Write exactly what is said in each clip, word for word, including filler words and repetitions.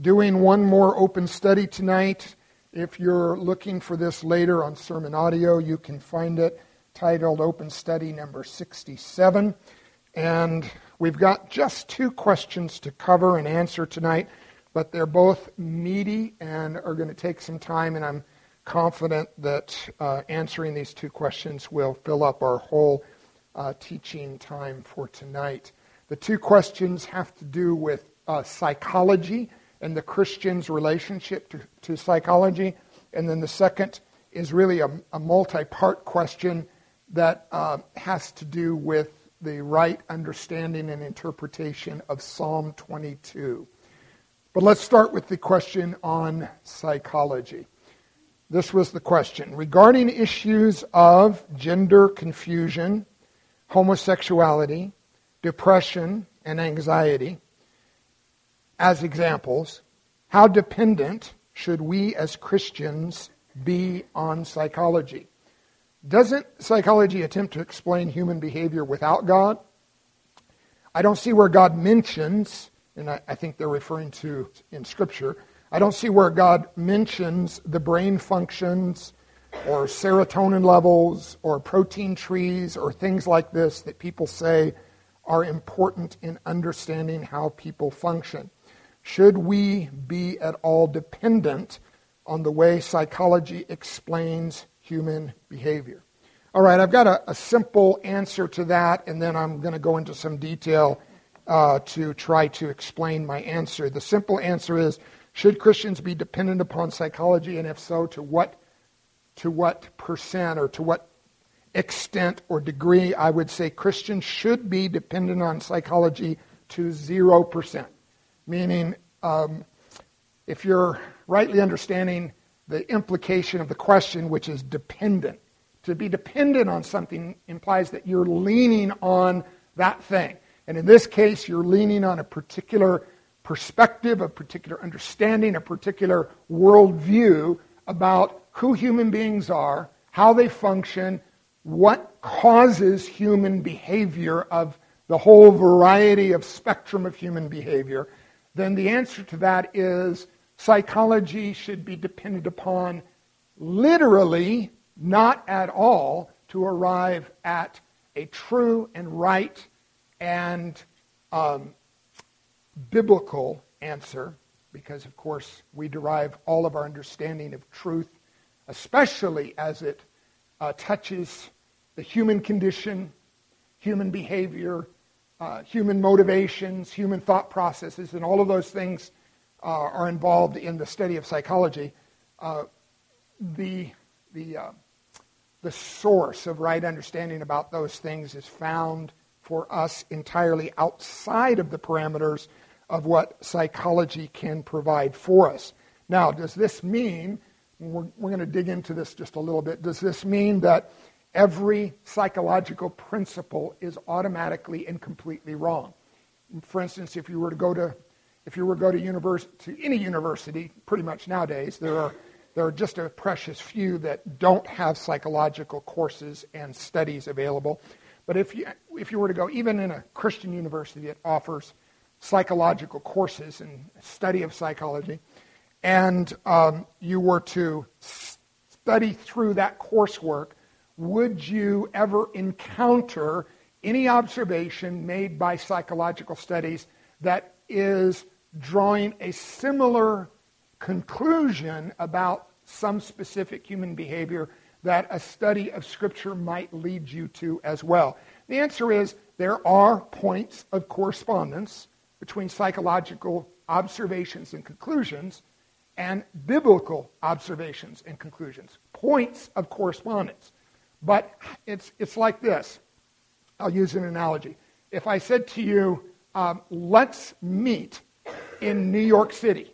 doing one more open study tonight. If you're looking for this later on Sermon Audio, you can find it titled Open Study number sixty-seven. And we've got just two questions to cover and answer tonight, but they're both meaty and are going to take some time, and I'm confident that uh, answering these two questions will fill up our whole uh, teaching time for tonight. The two questions have to do with uh, psychology and the Christian's relationship to, to psychology. And then the second is really a, a multi-part question that uh, has to do with the right understanding and interpretation of Psalm twenty-two. But let's start with the question on psychology. This was the question. Regarding issues of gender confusion, homosexuality, depression, and anxiety, as examples, how dependent should we as Christians be on psychology? Doesn't psychology attempt to explain human behavior without God? I don't see where God mentions, and I, I think they're referring to in Scripture, I don't see where God mentions the brain functions or serotonin levels or protein trees or things like this that people say are important in understanding how people function. Should we be at all dependent on the way psychology explains human behavior? All right, I've got a, a simple answer to that, and then I'm going to go into some detail uh, to try to explain my answer. The simple answer is, should Christians be dependent upon psychology, and if so, to what to what percent or to what extent or degree? I would say Christians should be dependent on psychology to zero percent. Meaning, um, if you're rightly understanding the implication of the question, which is dependent. To be dependent on something implies that you're leaning on that thing. And in this case, you're leaning on a particular perspective, a particular understanding, a particular worldview about who human beings are, how they function, what causes human behavior of the whole variety of spectrum of human behavior. Then the answer to that is psychology should be dependent upon literally, not at all, to arrive at a true and right and um, biblical answer, because, of course, we derive all of our understanding of truth, especially as it uh, touches the human condition, human behavior, uh, human motivations, human thought processes, and all of those things uh, are involved in the study of psychology. Uh, the the uh, the source of right understanding about those things is found for us entirely outside of the parameters of what psychology can provide for us. Now, does this mean, we're, we're going to dig into this just a little bit, does this mean that every psychological principle is automatically and completely wrong? For instance, if you were to go to, if you were to go to university, to any university, pretty much nowadays, there are there are just a precious few that don't have psychological courses and studies available. But if you if you were to go even in a Christian university that offers psychological courses and study of psychology, and um, you were to study through that coursework, would you ever encounter any observation made by psychological studies that is drawing a similar conclusion about some specific human behavior that a study of Scripture might lead you to as well? The answer is there are points of correspondence between psychological observations and conclusions and biblical observations and conclusions. Points of correspondence. But it's it's like this. I'll use an analogy. If I said to you, um, let's meet in New York City,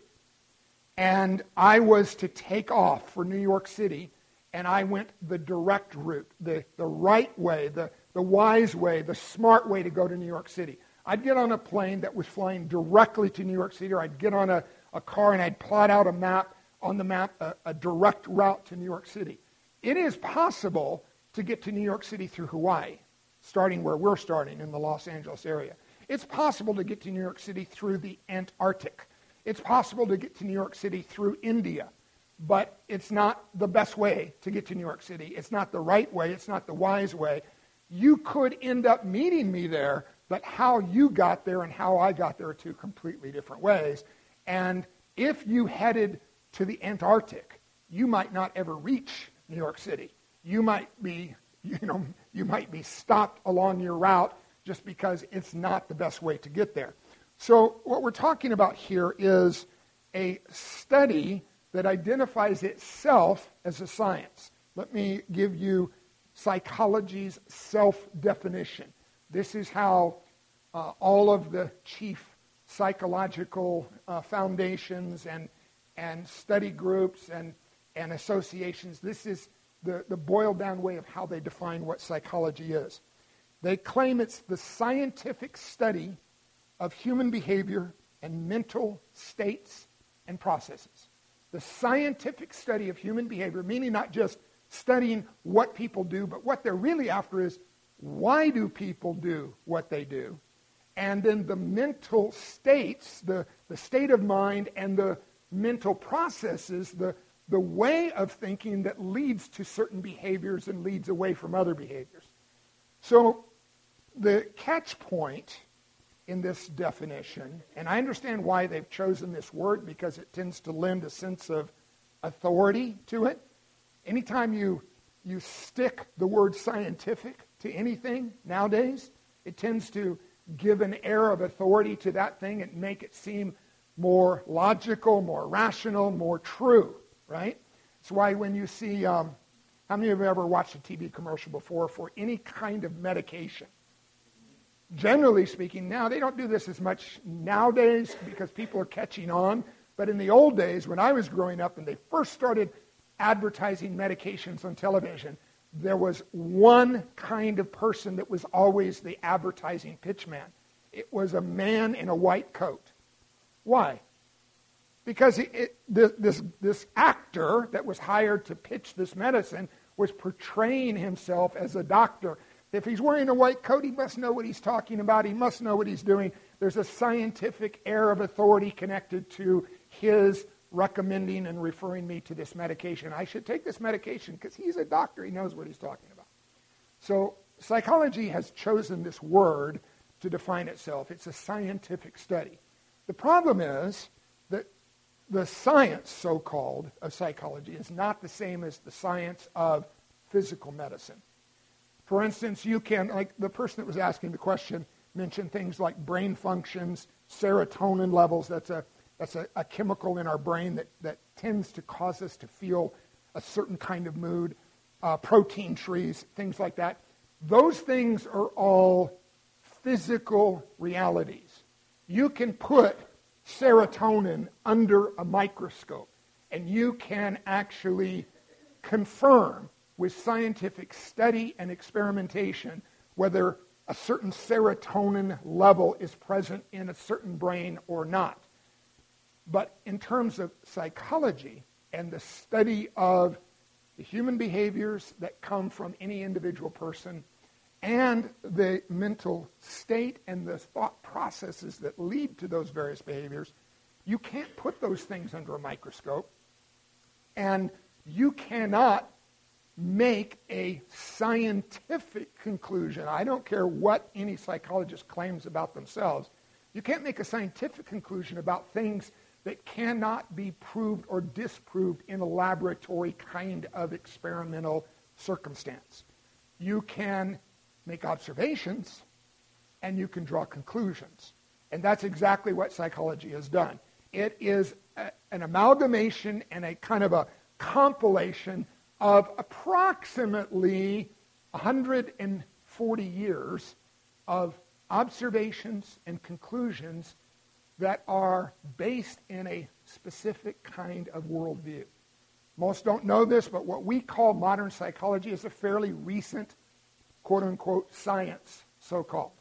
and I was to take off for New York City, and I went the direct route, the, the right way, the, the wise way, the smart way to go to New York City. I'd get on a plane that was flying directly to New York City, or I'd get on a, a car and I'd plot out a map, on the map, a, a direct route to New York City. It is possible to get to New York City through Hawaii, starting where we're starting in the Los Angeles area. It's possible to get to New York City through the Antarctic. It's possible to get to New York City through India, but it's not the best way to get to New York City. It's not the right way. It's not the wise way. You could end up meeting me there, but how you got there and how I got there are two completely different ways. And if you headed to the Antarctic, you might not ever reach New York City. You might be, you know, you might be stopped along your route just because it's not the best way to get there. So what we're talking about here is a study that identifies itself as a science. Let me give you psychology's self-definition. This is how uh, all of the chief psychological uh, foundations and and study groups and, and associations, this is the, the boiled down way of how they define what psychology is. They claim it's the scientific study of human behavior and mental states and processes. The scientific study of human behavior, meaning not just studying what people do, but what they're really after is why do people do what they do? And then the mental states, the, the state of mind and the mental processes, the, the way of thinking that leads to certain behaviors and leads away from other behaviors. So the catch point in this definition, and I understand why they've chosen this word because it tends to lend a sense of authority to it. Anytime you, you stick the word scientific to anything nowadays, it tends to give an air of authority to that thing and make it seem more logical, more rational, more true, right? That's why when you see, um, how many of you have ever watched a T V commercial before for any kind of medication? Generally speaking, now they don't do this as much nowadays because people are catching on, but in the old days when I was growing up and they first started advertising medications on television, there was one kind of person that was always the advertising pitchman. It was a man in a white coat. Why? Because it, it, this, this, this actor that was hired to pitch this medicine was portraying himself as a doctor. If he's wearing a white coat, he must know what he's talking about. He must know what he's doing. There's a scientific air of authority connected to his recommending and referring me to this medication. I should take this medication because he's a doctor. He knows what he's talking about. So psychology has chosen this word to define itself. It's a scientific study. The problem is that the science, so-called, of psychology is not the same as the science of physical medicine. For instance, you can, like the person that was asking the question, mentioned things like brain functions, serotonin levels. That's a that's a, a chemical in our brain that, that tends to cause us to feel a certain kind of mood, uh, protein trees, things like that. Those things are all physical realities. You can put serotonin under a microscope, and you can actually confirm with scientific study and experimentation whether a certain serotonin level is present in a certain brain or not. But in terms of psychology and the study of the human behaviors that come from any individual person and the mental state and the thought processes that lead to those various behaviors, you can't put those things under a microscope, and you cannot make a scientific conclusion. I don't care what any psychologist claims about themselves. You can't make a scientific conclusion about things that cannot be proved or disproved in a laboratory kind of experimental circumstance. You can make observations and you can draw conclusions. And that's exactly what psychology has done. It is a, an amalgamation and a kind of a compilation of approximately one hundred forty years of observations and conclusions that are based in a specific kind of worldview. Most don't know this, but what we call modern psychology is a fairly recent, quote-unquote, science, so-called.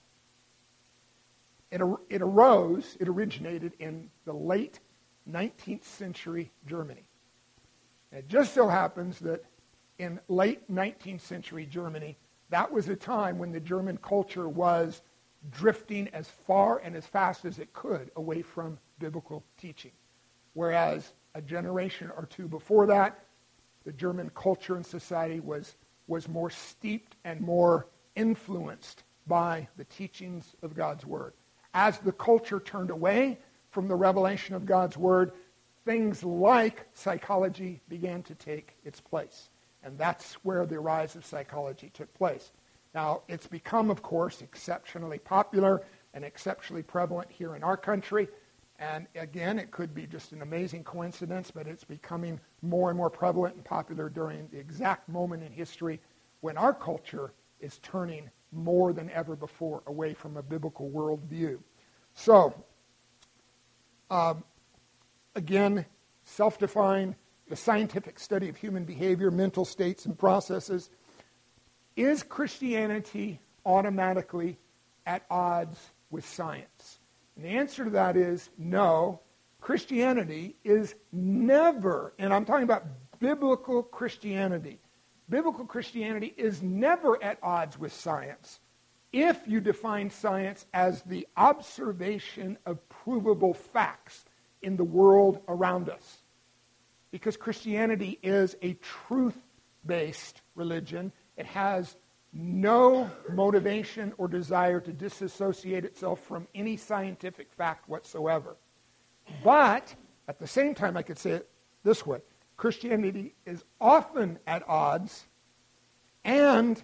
It, it arose, it originated in the late nineteenth century Germany. It just so happens that in late nineteenth century Germany, that was a time when the German culture was drifting as far and as fast as it could away from biblical teaching. Whereas a generation or two before that, the German culture and society was, was more steeped and more influenced by the teachings of God's Word. As the culture turned away from the revelation of God's Word, things like psychology began to take its place. And that's where the rise of psychology took place. Now, it's become, of course, exceptionally popular and exceptionally prevalent here in our country. And again, it could be just an amazing coincidence, but it's becoming more and more prevalent and popular during the exact moment in history when our culture is turning more than ever before away from a biblical worldview. So, um, again, self-defined, the scientific study of human behavior, mental states, and processes. Is Christianity automatically at odds with science? And the answer to that is no. Christianity is never, and I'm talking about biblical Christianity, biblical Christianity is never at odds with science if you define science as the observation of provable facts in the world around us. Because Christianity is a truth-based religion. It has no motivation or desire to disassociate itself from any scientific fact whatsoever. But, at the same time, I could say it this way. Christianity is often at odds and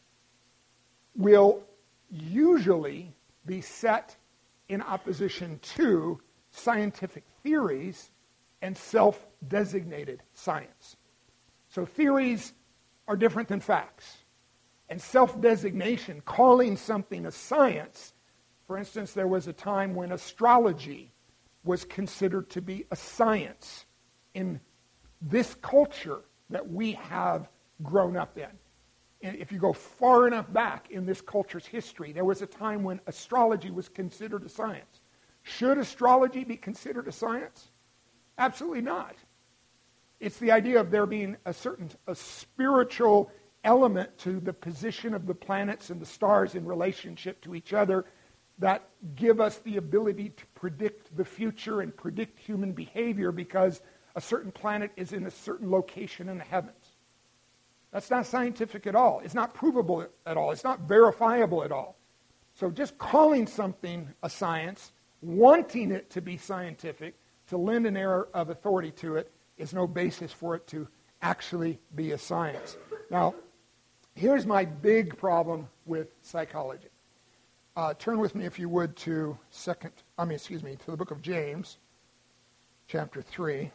will usually be set in opposition to scientific theories and self-designated science. So theories are different than facts. And self-designation, calling something a science, for instance, there was a time when astrology was considered to be a science in this culture that we have grown up in. And if you go far enough back in this culture's history, there was a time when astrology was considered a science. Should astrology be considered a science? Absolutely not. It's the idea of there being a certain a spiritual element to the position of the planets and the stars in relationship to each other that give us the ability to predict the future and predict human behavior because a certain planet is in a certain location in the heavens. That's not scientific at all. It's not provable at all. It's not verifiable at all. So just calling something a science, wanting it to be scientific, to lend an air of authority to it, is no basis for it to actually be a science. Now, here's my big problem with psychology. Uh, turn with me, if you would, to second. I mean, excuse me, to the book of James, chapter three.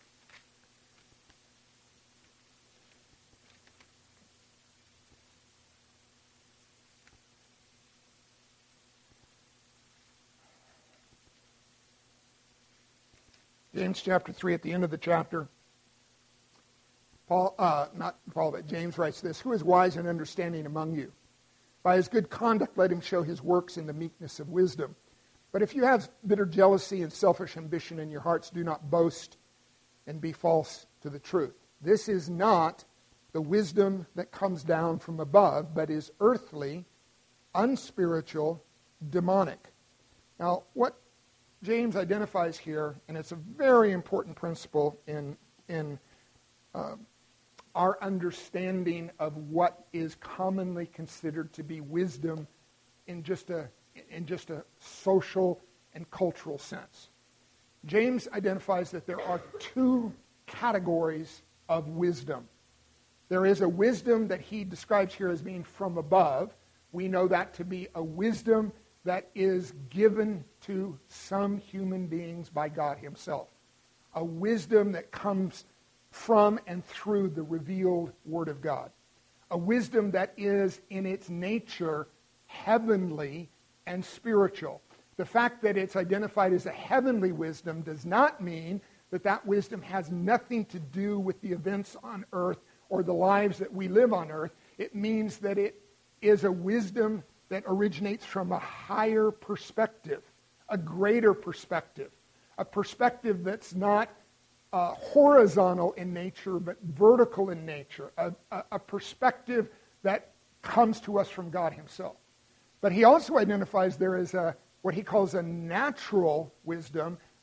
James chapter three, at the end of the chapter, Paul, uh, not Paul, but James writes this: "Who is wise and understanding among you? By his good conduct let him show his works in the meekness of wisdom. But if you have bitter jealousy and selfish ambition in your hearts, do not boast and be false to the truth. This is not the wisdom that comes down from above, but is earthly, unspiritual, demonic." Now, what James identifies here, and it's a very important principle in in uh, our understanding of what is commonly considered to be wisdom in just a in just a social and cultural sense. James identifies that there are two categories of wisdom. There is a wisdom that he describes here as being from above. We know that to be a wisdom that is given to some human beings by God himself. A wisdom that comes from and through the revealed Word of God. A wisdom that is in its nature heavenly and spiritual. The fact that it's identified as a heavenly wisdom does not mean that that wisdom has nothing to do with the events on earth or the lives that we live on earth. It means that it is a wisdom that originates from a higher perspective, a greater perspective, a perspective that's not uh, horizontal in nature but vertical in nature, a, a, a perspective that comes to us from God himself. But he also identifies there as a what he calls a natural wisdom,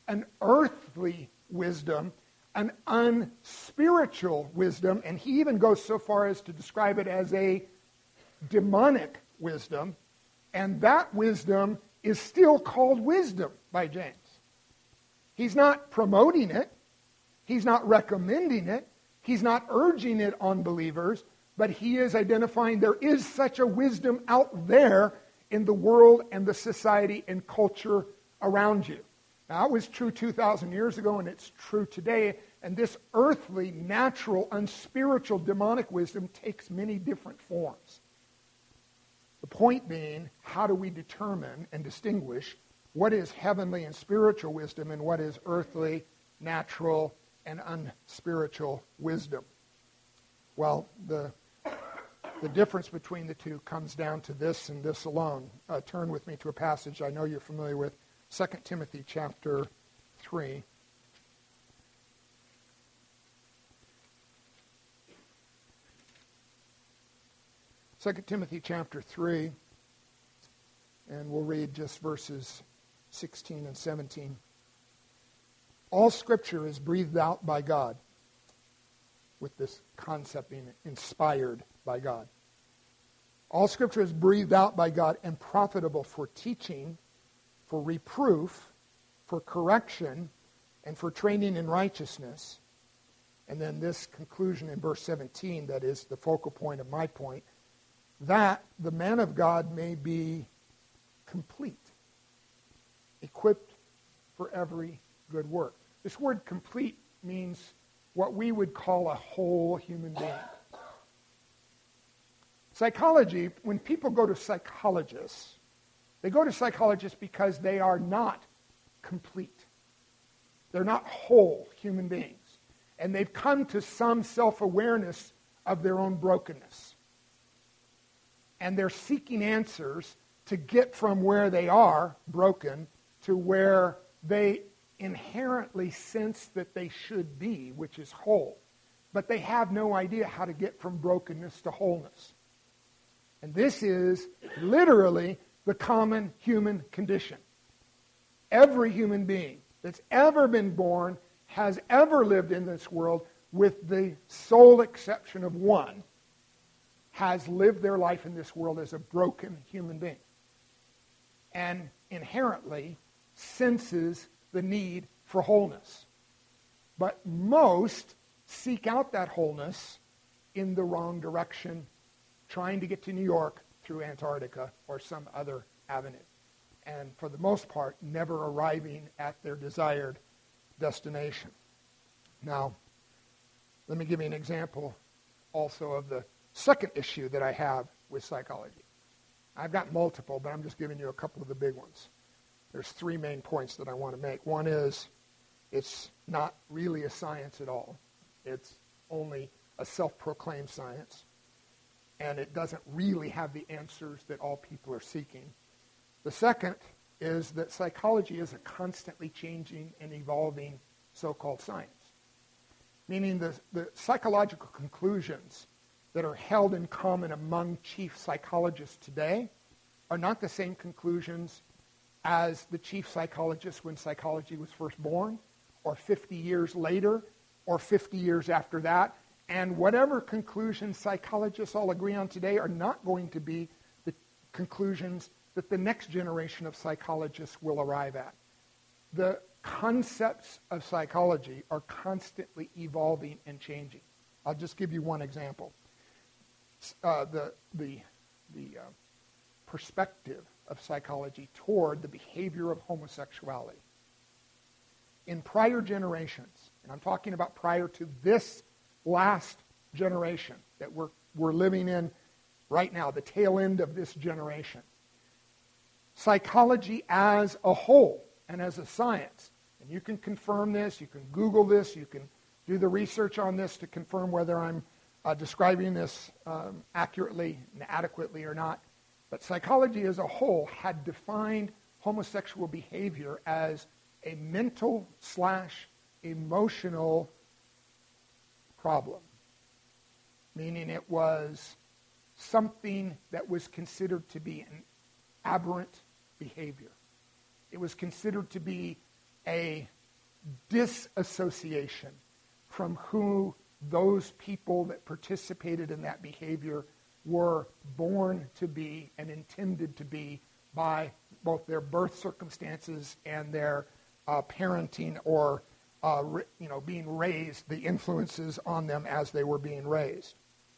an earthly wisdom, an unspiritual wisdom, and he even goes so far as to describe it as a demonic wisdom, and that wisdom is still called wisdom by James. He's not promoting it. He's not recommending it. He's not urging it on believers, but he is identifying there is such a wisdom out there in the world and the society and culture around you. Now, it was true two thousand years ago, and it's true today. And this earthly, natural, unspiritual, demonic wisdom takes many different forms. The point being, how do we determine and distinguish what is heavenly and spiritual wisdom and what is earthly, natural, and unspiritual wisdom? Well, the, the difference between the two comes down to this and this alone. Uh, turn with me to a passage I know you're familiar with, Second Timothy chapter three. Second Timothy chapter three, and we'll read just verses sixteen and seventeen. All Scripture is breathed out by God, with this concept being inspired by God. All Scripture is breathed out by God and profitable for teaching, for reproof, for correction, and for training in righteousness. And then this conclusion in verse seventeen, that is the focal point of my point, that the man of God may be complete, equipped for every good work. This word complete means what we would call a whole human being. Psychology, when people go to psychologists, they go to psychologists because they are not complete. They're not whole human beings. And they've come to some self-awareness of their own brokenness. And they're seeking answers to get from where they are broken to where they inherently sense that they should be, which is whole. But they have no idea how to get from brokenness to wholeness. And this is literally the common human condition. Every human being that's ever been born has ever lived in this world, with the sole exception of one, has lived their life in this world as a broken human being. And inherently senses the need for wholeness. But most seek out that wholeness in the wrong direction, trying to get to New York through Antarctica or some other avenue. And for the most part, never arriving at their desired destination. Now, let me give you an example also of the second issue that I have with psychology. I've got multiple, but I'm just giving you a couple of the big ones. There's three main points that I want to make. One is, it's not really a science at all. It's only a self-proclaimed science. And it doesn't really have the answers that all people are seeking. The second is that psychology is a constantly changing and evolving so-called science. Meaning the, the psychological conclusions that are held in common among chief psychologists today are not the same conclusions as the chief psychologists when psychology was first born, or fifty years later, or fifty years after that. And whatever conclusions psychologists all agree on today are not going to be the conclusions that the next generation of psychologists will arrive at. The concepts of psychology are constantly evolving and changing. I'll just give you one example. Uh, the the the uh, perspective of psychology toward the behavior of homosexuality. In prior generations, and I'm talking about prior to this last generation that we're we're living in right now, the tail end of this generation, psychology as a whole and as a science, and you can confirm this, you can Google this, you can do the research on this to confirm whether I'm uh, describing this um, accurately and adequately or not. But psychology as a whole had defined homosexual behavior as a mental slash emotional problem, meaning it was something that was considered to be an aberrant behavior. It was considered to be a disassociation from who those people that participated in that behavior were born to be and intended to be by both their birth circumstances and their uh, parenting or uh, you know, being raised, the influences on them as they were being raised.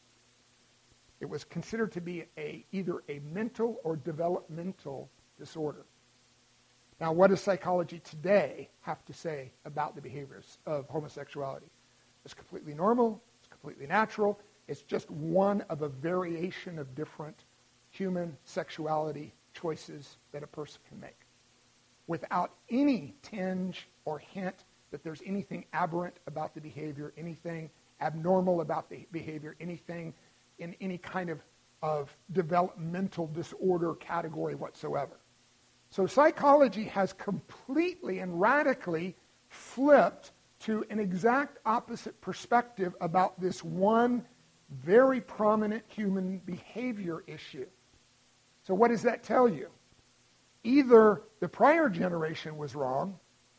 It was considered to be a, either a mental or developmental disorder. Now, what does psychology today have to say about the behaviors of homosexuality? It's completely normal. It's completely natural. It's just one of a variation of different human sexuality choices that a person can make, without any tinge or hint that there's anything aberrant about the behavior, anything abnormal about the behavior, anything in any kind of, of developmental disorder category whatsoever. So psychology has completely and radically flipped to an exact opposite perspective about this one very prominent human behavior issue. So what does that tell you? Either the prior generation was wrong,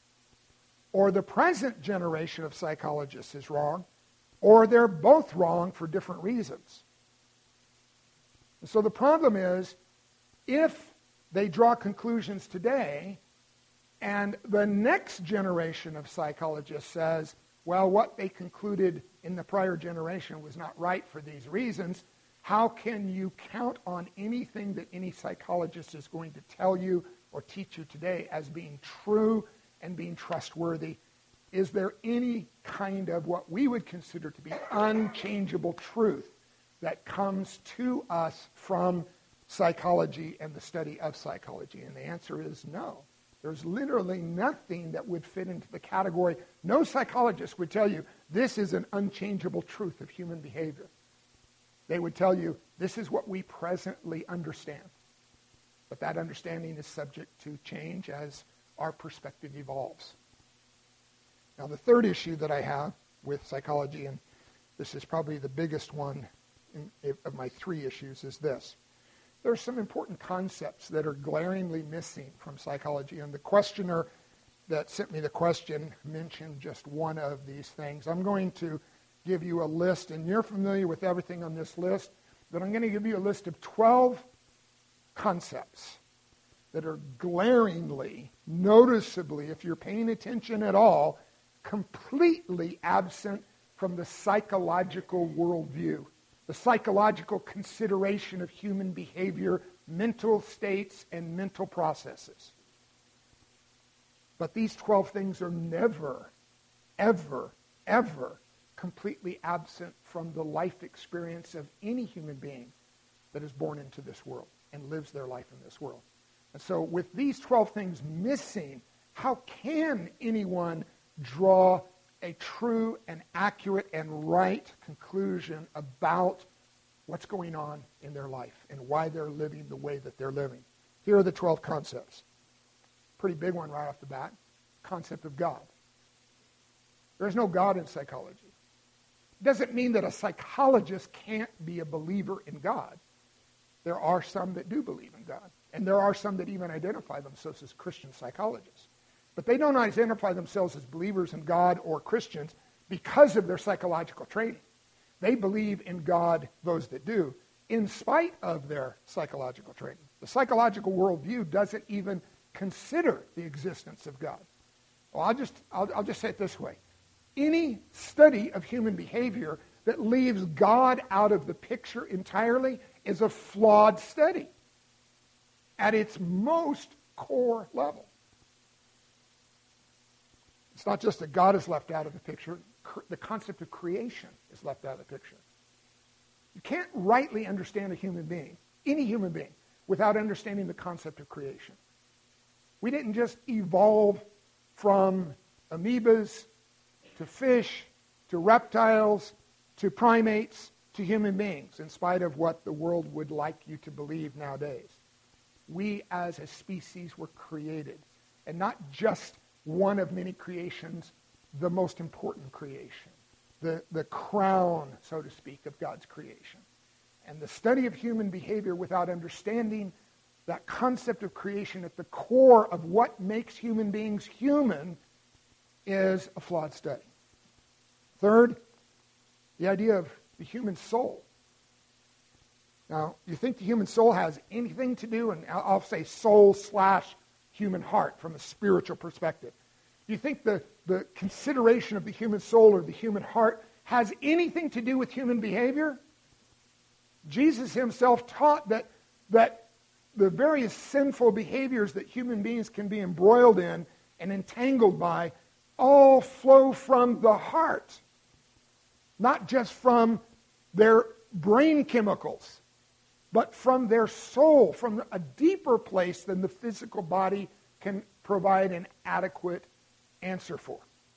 or the present generation of psychologists is wrong, or they're both wrong for different reasons. And so the problem is, if they draw conclusions today, and the next generation of psychologists says, well, what they concluded in the prior generation was not right for these reasons, how can you count on anything that any psychologist is going to tell you or teach you today as being true and being trustworthy? Is there any kind of what we would consider to be unchangeable truth that comes to us from psychology and the study of psychology? And the answer is no. There's literally nothing that would fit into the category. No psychologist would tell you this is an unchangeable truth of human behavior. They would tell you this is what we presently understand. But that understanding is subject to change as our perspective evolves. Now, the third issue that I have with psychology, and this is probably the biggest one in, of my three issues, is this. There are some important concepts that are glaringly missing from psychology, and the questioner that sent me the question mentioned just one of these things. I'm going to give you a list, and you're familiar with everything on this list, but I'm going to give you a list of twelve concepts that are glaringly, noticeably, if you're paying attention at all, completely absent from the psychological worldview, the psychological consideration of human behavior, mental states, and mental processes. But these twelve things are never, ever, ever completely absent from the life experience of any human being that is born into this world and lives their life in this world. And so with these twelve things missing, how can anyone draw a true and accurate and right conclusion about what's going on in their life and why they're living the way that they're living? Here are the twelve concepts. Pretty big one right off the bat. Concept of God. There's no God in psychology. It doesn't mean that a psychologist can't be a believer in God. There are some that do believe in God. And there are some that even identify themselves as Christian psychologists. But they don't identify themselves as believers in God or Christians because of their psychological training. They believe in God, those that do, in spite of their psychological training. The psychological worldview doesn't even consider the existence of God. Well, I'll just, I'll, I'll just say it this way. Any study of human behavior that leaves God out of the picture entirely is a flawed study at its most core level. It's not just that God is left out of the picture. The concept of creation is left out of the picture. You can't rightly understand a human being, any human being, without understanding the concept of creation. We didn't just evolve from amoebas to fish to reptiles to primates to human beings, in spite of what the world would like you to believe nowadays. We as a species were created, and not just one of many creations, the most important creation, the, the crown, so to speak, of God's creation. And the study of human behavior without understanding that concept of creation at the core of what makes human beings human is a flawed study. Third, the idea of the human soul. Now, you think the human soul has anything to do, and I'll say soul slash human heart from a spiritual perspective. You think the, the consideration of the human soul or the human heart has anything to do with human behavior? Jesus himself taught that, that the various sinful behaviors that human beings can be embroiled in and entangled by all flow from the heart, not just from their brain chemicals, but from their soul, from a deeper place than the physical body can provide an adequate answer for.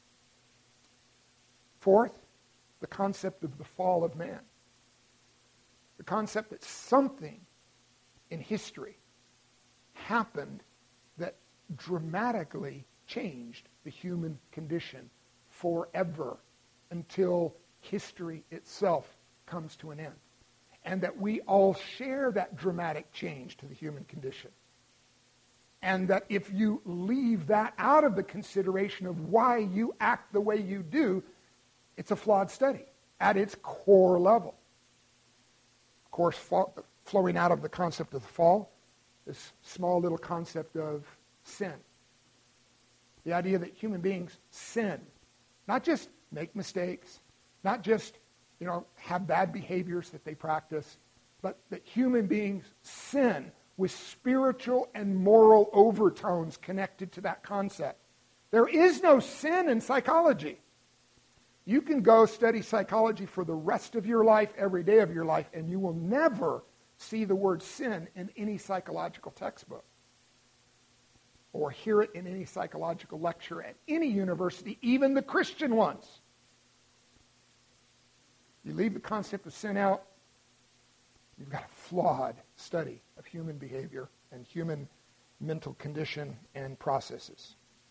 Fourth, the concept of the fall of man. The concept that something in history happened that dramatically changed the human condition forever until history itself comes to an end. And that we all share that dramatic change to the human condition. And that if you leave that out of the consideration of why you act the way you do, it's a flawed study at its core level. Of course, fall, flowing out of the concept of the fall, this small little concept of sin. The idea that human beings sin. Not just make mistakes, not just, you know, have bad behaviors that they practice, but that human beings sin with spiritual and moral overtones connected to that concept. There is no sin in psychology. You can go study psychology for the rest of your life, every day of your life, and you will never see the word sin in any psychological textbook or hear it in any psychological lecture at any university, even the Christian ones. You leave the concept of sin out, you've got a flawed study of human behavior and human mental condition and processes.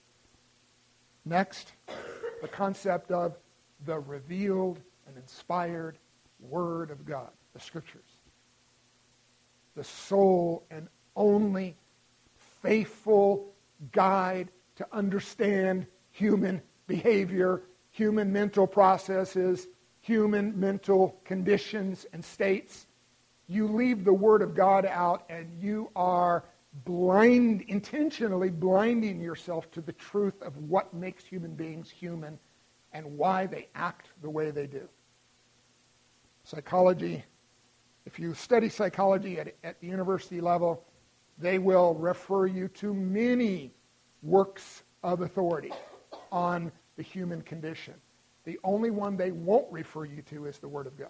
Next, the concept of the revealed and inspired Word of God, the Scriptures. The sole and only faithful guide to understand human behavior, human mental processes, human mental conditions and states. You leave the Word of God out and you are blind, intentionally blinding yourself to the truth of what makes human beings human and why they act the way they do. Psychology, if you study psychology at, at the university level, they will refer you to many works of authority on the human condition. The only one they won't refer you to is the Word of God.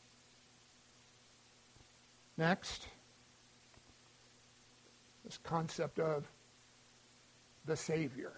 Next, this concept of the Savior.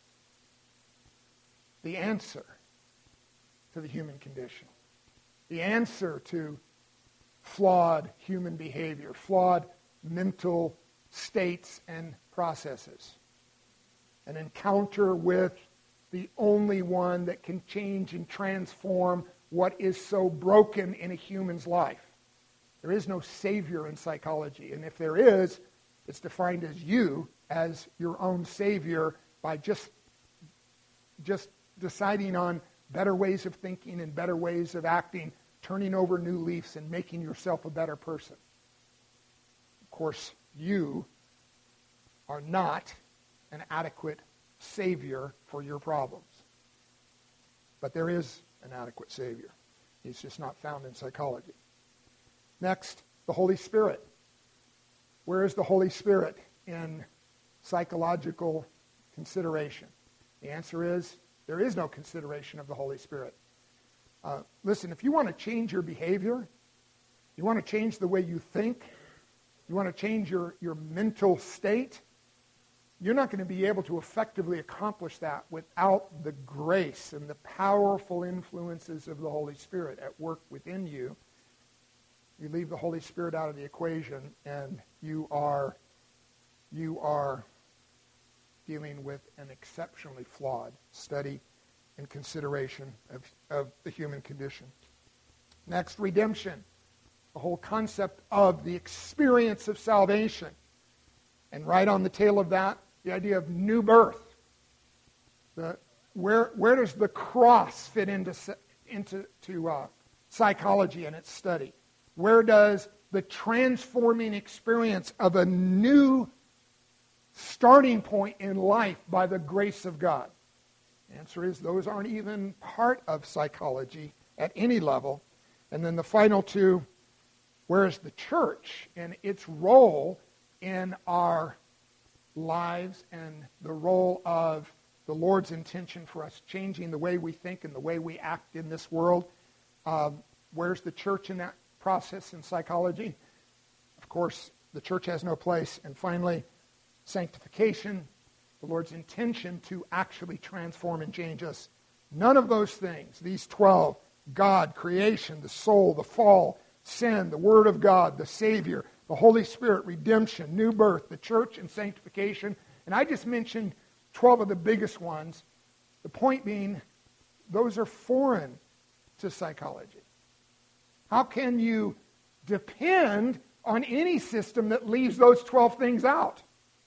The answer to the human condition. The answer to flawed human behavior, flawed mental states and processes. An encounter with the only one that can change and transform what is so broken in a human's life. There is no Savior in psychology, and if there is, it's defined as you as your own Savior by just, just deciding on better ways of thinking and better ways of acting, turning over new leaves and making yourself a better person. Of course, you are not an adequate Savior for your problems. But there is an adequate Savior. He's just not found in psychology. Next, the Holy Spirit. Where is the Holy Spirit in psychological consideration? The answer is there is no consideration of the Holy Spirit. Uh, listen, if you want to change your behavior, you want to change the way you think, you want to change your, your mental state, you're not going to be able to effectively accomplish that without the grace and the powerful influences of the Holy Spirit at work within you. You leave the Holy Spirit out of the equation, and you are, you are dealing with an exceptionally flawed study and consideration of, of the human condition. Next, redemption. The whole concept of the experience of salvation. And right on the tail of that, the idea of new birth. The, where where does the cross fit into into to uh, psychology and its study? Where does the transforming experience of a new starting point in life by the grace of God? The answer is those aren't even part of psychology at any level. And then the final two, where is the church and its role in our lives and the role of the Lord's intention for us changing the way we think and the way we act in this world? Um, where's the church in that process in psychology? Of course, the church has no place. And finally, sanctification, the Lord's intention to actually transform and change us. None of those things, these twelve, God, creation, the soul, the fall, sin, the Word of God, the Savior, the Holy Spirit, redemption, new birth, the church, and sanctification. And I just mentioned twelve of the biggest ones. The point being, those are foreign to psychology. How can you depend on any system that leaves those twelve things out?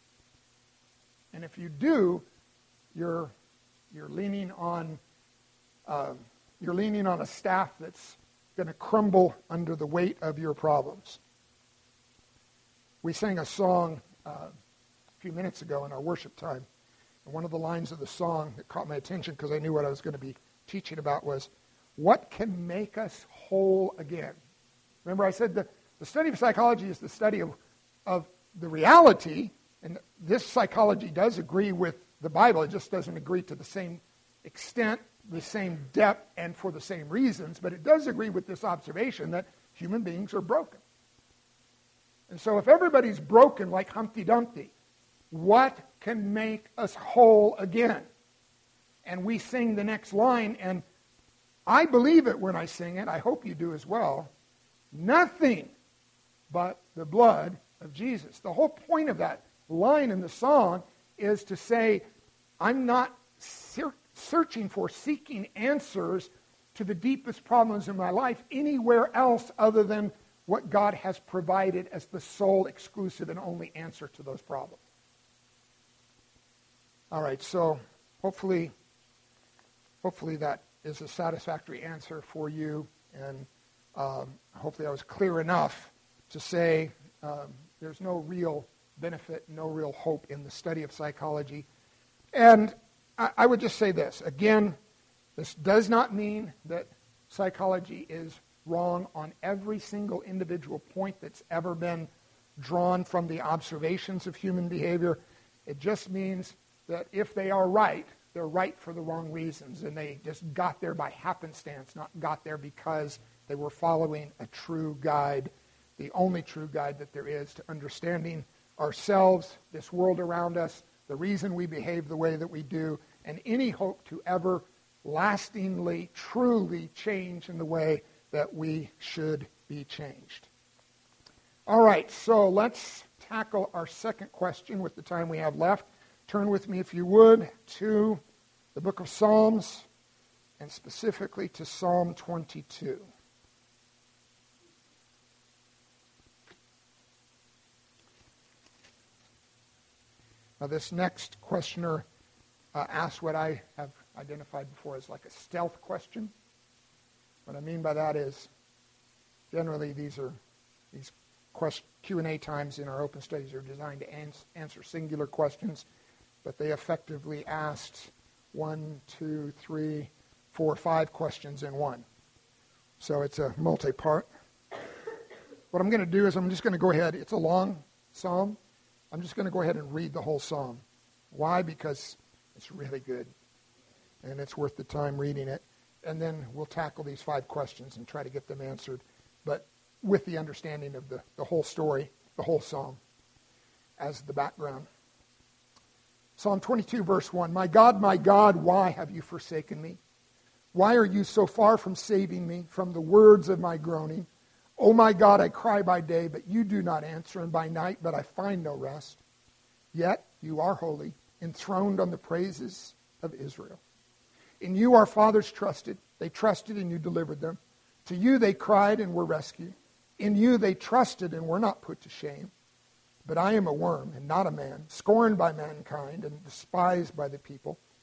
And if you do, you're you're leaning on uh, you're leaning on a staff that's going to crumble under the weight of your problems. We sang a song uh, a few minutes ago in our worship time, and one of the lines of the song that caught my attention because I knew what I was going to be teaching about was, "What can make us whole again?" Remember, I said that the study of psychology is the study of of the reality. And this psychology does agree with the Bible. It just doesn't agree to the same extent, the same depth, and for the same reasons. But it does agree with this observation that human beings are broken. And so if everybody's broken like Humpty Dumpty, what can make us whole again? And we sing the next line, and I believe it when I sing it. I hope you do as well. Nothing but the blood of Jesus. The whole point of that line in the song is to say, I'm not ser- searching for, seeking answers to the deepest problems in my life anywhere else other than what God has provided as the sole, exclusive, and only answer to those problems. All right, so hopefully, hopefully that is a satisfactory answer for you, and um, hopefully I was clear enough to say um, there's no real benefit, no real hope in the study of psychology. And I, I would just say this. Again, this does not mean that psychology is wrong on every single individual point that's ever been drawn from the observations of human behavior. It just means that if they are right, they're right for the wrong reasons, and they just got there by happenstance, not got there because they were following a true guide, the only true guide that there is to understanding ourselves, this world around us, the reason we behave the way that we do, and any hope to ever lastingly, truly change in the way that we should be changed. All right, so let's tackle our second question with the time we have left. Turn with me, if you would, to the book of Psalms, and specifically to Psalm twenty-two. Now, this next questioner uh, asked what I have identified before as like a stealth question. What I mean by that is, generally these are these quest, Q and A times in our open studies are designed to ans- answer singular questions, but they effectively asked one, two, three, four, five questions in one. So it's a multi-part. What I'm going to do is I'm just going to go ahead. It's a long psalm. I'm just going to go ahead and read the whole psalm. Why? Because it's really good, and it's worth the time reading it. And then we'll tackle these five questions and try to get them answered, but with the understanding of the, the whole story, the whole psalm, as the background. Psalm twenty-two, verse one, "My God, my God, why have you forsaken me? Why are you so far from saving me from the words of my groaning? O my God, I cry by day, but you do not answer, and by night, but I find no rest. Yet you are holy, enthroned on the praises of Israel. In you our fathers trusted. They trusted and you delivered them. To you they cried and were rescued. In you they trusted and were not put to shame. But I am a worm and not a man, scorned by mankind and despised by the people.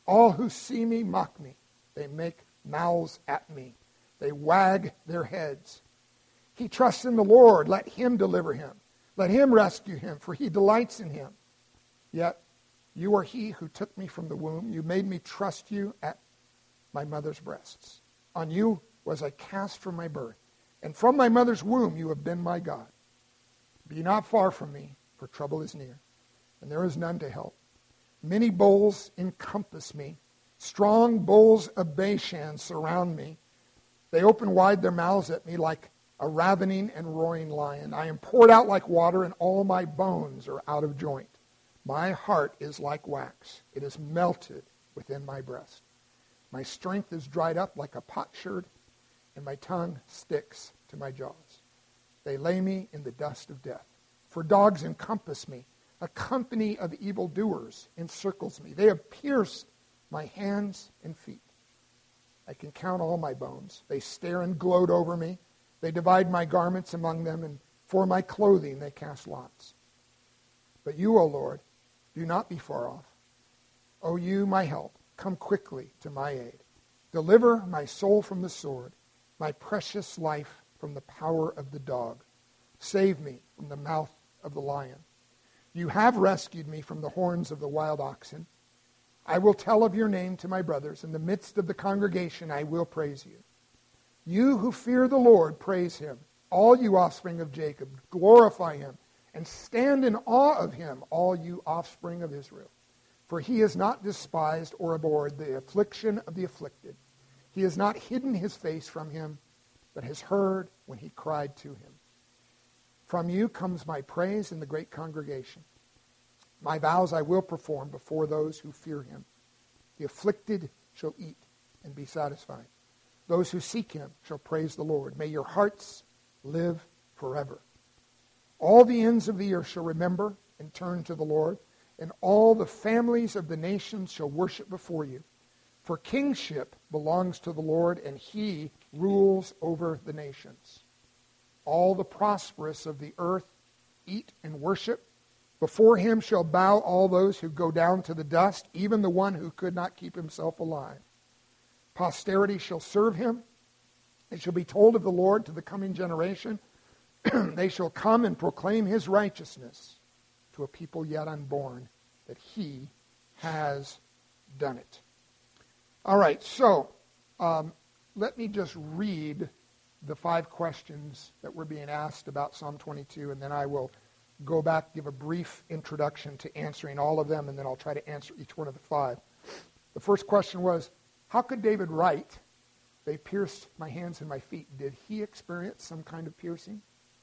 All who see me mock me. They make mouths at me. They wag their heads. He trusts in the Lord. Let him deliver him. Let him rescue him, for he delights in him. Yet you are he who took me from the womb. You made me trust you at my mother's breasts. On you was I cast from my birth, and from my mother's womb you have been my God. Be not far from me, for trouble is near, and there is none to help. Many bulls encompass me. Strong bulls of Bashan surround me. They open wide their mouths at me like a ravening and roaring lion. I am poured out like water, and all my bones are out of joint. My heart is like wax. It is melted within my breast. My strength is dried up like a potsherd, and my tongue sticks to my jaws. They lay me in the dust of death. For dogs encompass me. A company of evildoers encircles me. They have pierced my hands and feet. I can count all my bones. They stare and gloat over me. They divide my garments among them, and for my clothing they cast lots. But you, O Lord, do not be far off. O you, my help, come quickly to my aid. Deliver my soul from the sword, my precious life from the power of the dog. Save me from the mouth of the lion. You have rescued me from the horns of the wild oxen. I will tell of your name to my brothers. In the midst of the congregation I will praise you. You who fear the Lord, praise him. All you offspring of Jacob, glorify him, and stand in awe of him, all you offspring of Israel. For he has not despised or abhorred the affliction of the afflicted. He has not hidden his face from him, but has heard when he cried to him. From you comes my praise in the great congregation. My vows I will perform before those who fear him. The afflicted shall eat and be satisfied. Those who seek him shall praise the Lord. May your hearts live forever. All the ends of the earth shall remember and turn to the Lord, and all the families of the nations shall worship before you. For kingship belongs to the Lord, and he rules over the nations. All the prosperous of the earth eat and worship. Before him shall bow all those who go down to the dust, even the one who could not keep himself alive. Posterity shall serve him. It shall be told of the Lord to the coming generation. They shall come and proclaim his righteousness to a people yet unborn, that he has done it. All right, so um, let me just read the five questions that were being asked about Psalm twenty-two, and then I will go back, give a brief introduction to answering all of them, and then I'll try to answer each one of the five. The first question was, how could David write, they pierced my hands and my feet? Did he experience some kind of piercing?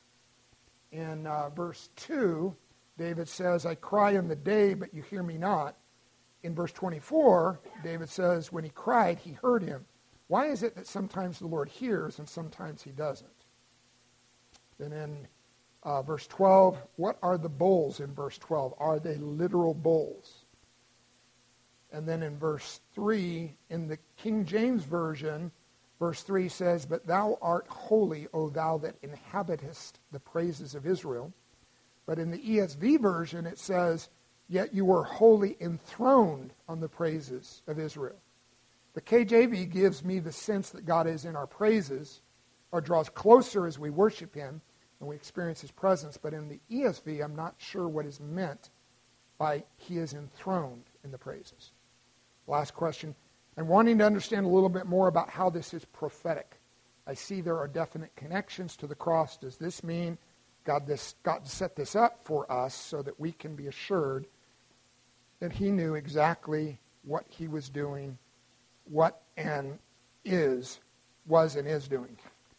In uh, verse two, David says, I cry in the day, but you hear me not. In verse twenty-four, David says, when he cried, he heard him. Why is it that sometimes the Lord hears and sometimes he doesn't? Then in uh, verse twelve, what are the bowls in verse twelve? Are they literal bowls? And then in verse three, in the King James Version, verse three says, but thou art holy, O thou that inhabitest the praises of Israel. But in the E S V version, it says, yet you are wholly enthroned on the praises of Israel. The K J V gives me the sense that God is in our praises, or draws closer as we worship him and we experience his presence. But in the E S V, I'm not sure what is meant by he is enthroned in the praises. Last question. I'm wanting to understand a little bit more about how this is prophetic. I see there are definite connections to the cross. Does this mean God, this, God set this up for us so that we can be assured that he knew exactly what he was doing, what and is, was and is doing?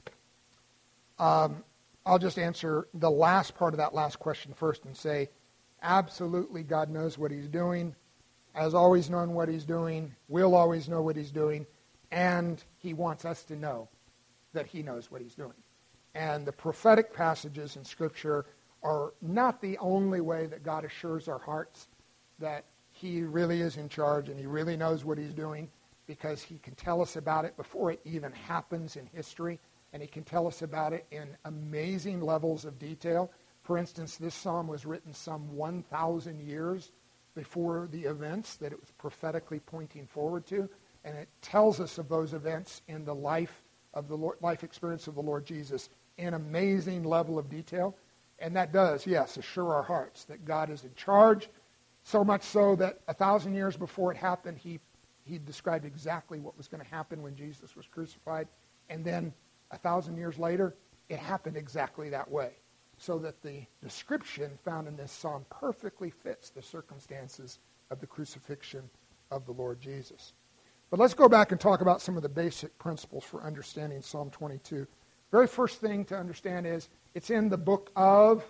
Um, I'll just answer the last part of that last question first and say, absolutely God knows what he's doing, has always known what he's doing, will always know what he's doing, and he wants us to know that he knows what he's doing. And the prophetic passages in Scripture are not the only way that God assures our hearts that he really is in charge and he really knows what he's doing, because he can tell us about it before it even happens in history, and he can tell us about it in amazing levels of detail. For instance, this psalm was written some one thousand years before the events that it was prophetically pointing forward to, and it tells us of those events in the life of the Lord, life experience of the Lord Jesus in amazing level of detail. And that does, yes, assure our hearts that God is in charge, so much so that a thousand years before it happened, he, he described exactly what was going to happen when Jesus was crucified. And then a thousand years later, it happened exactly that way. So that the description found in this psalm perfectly fits the circumstances of the crucifixion of the Lord Jesus. But let's go back and talk about some of the basic principles for understanding Psalm twenty-two. Very first thing to understand is it's in the book of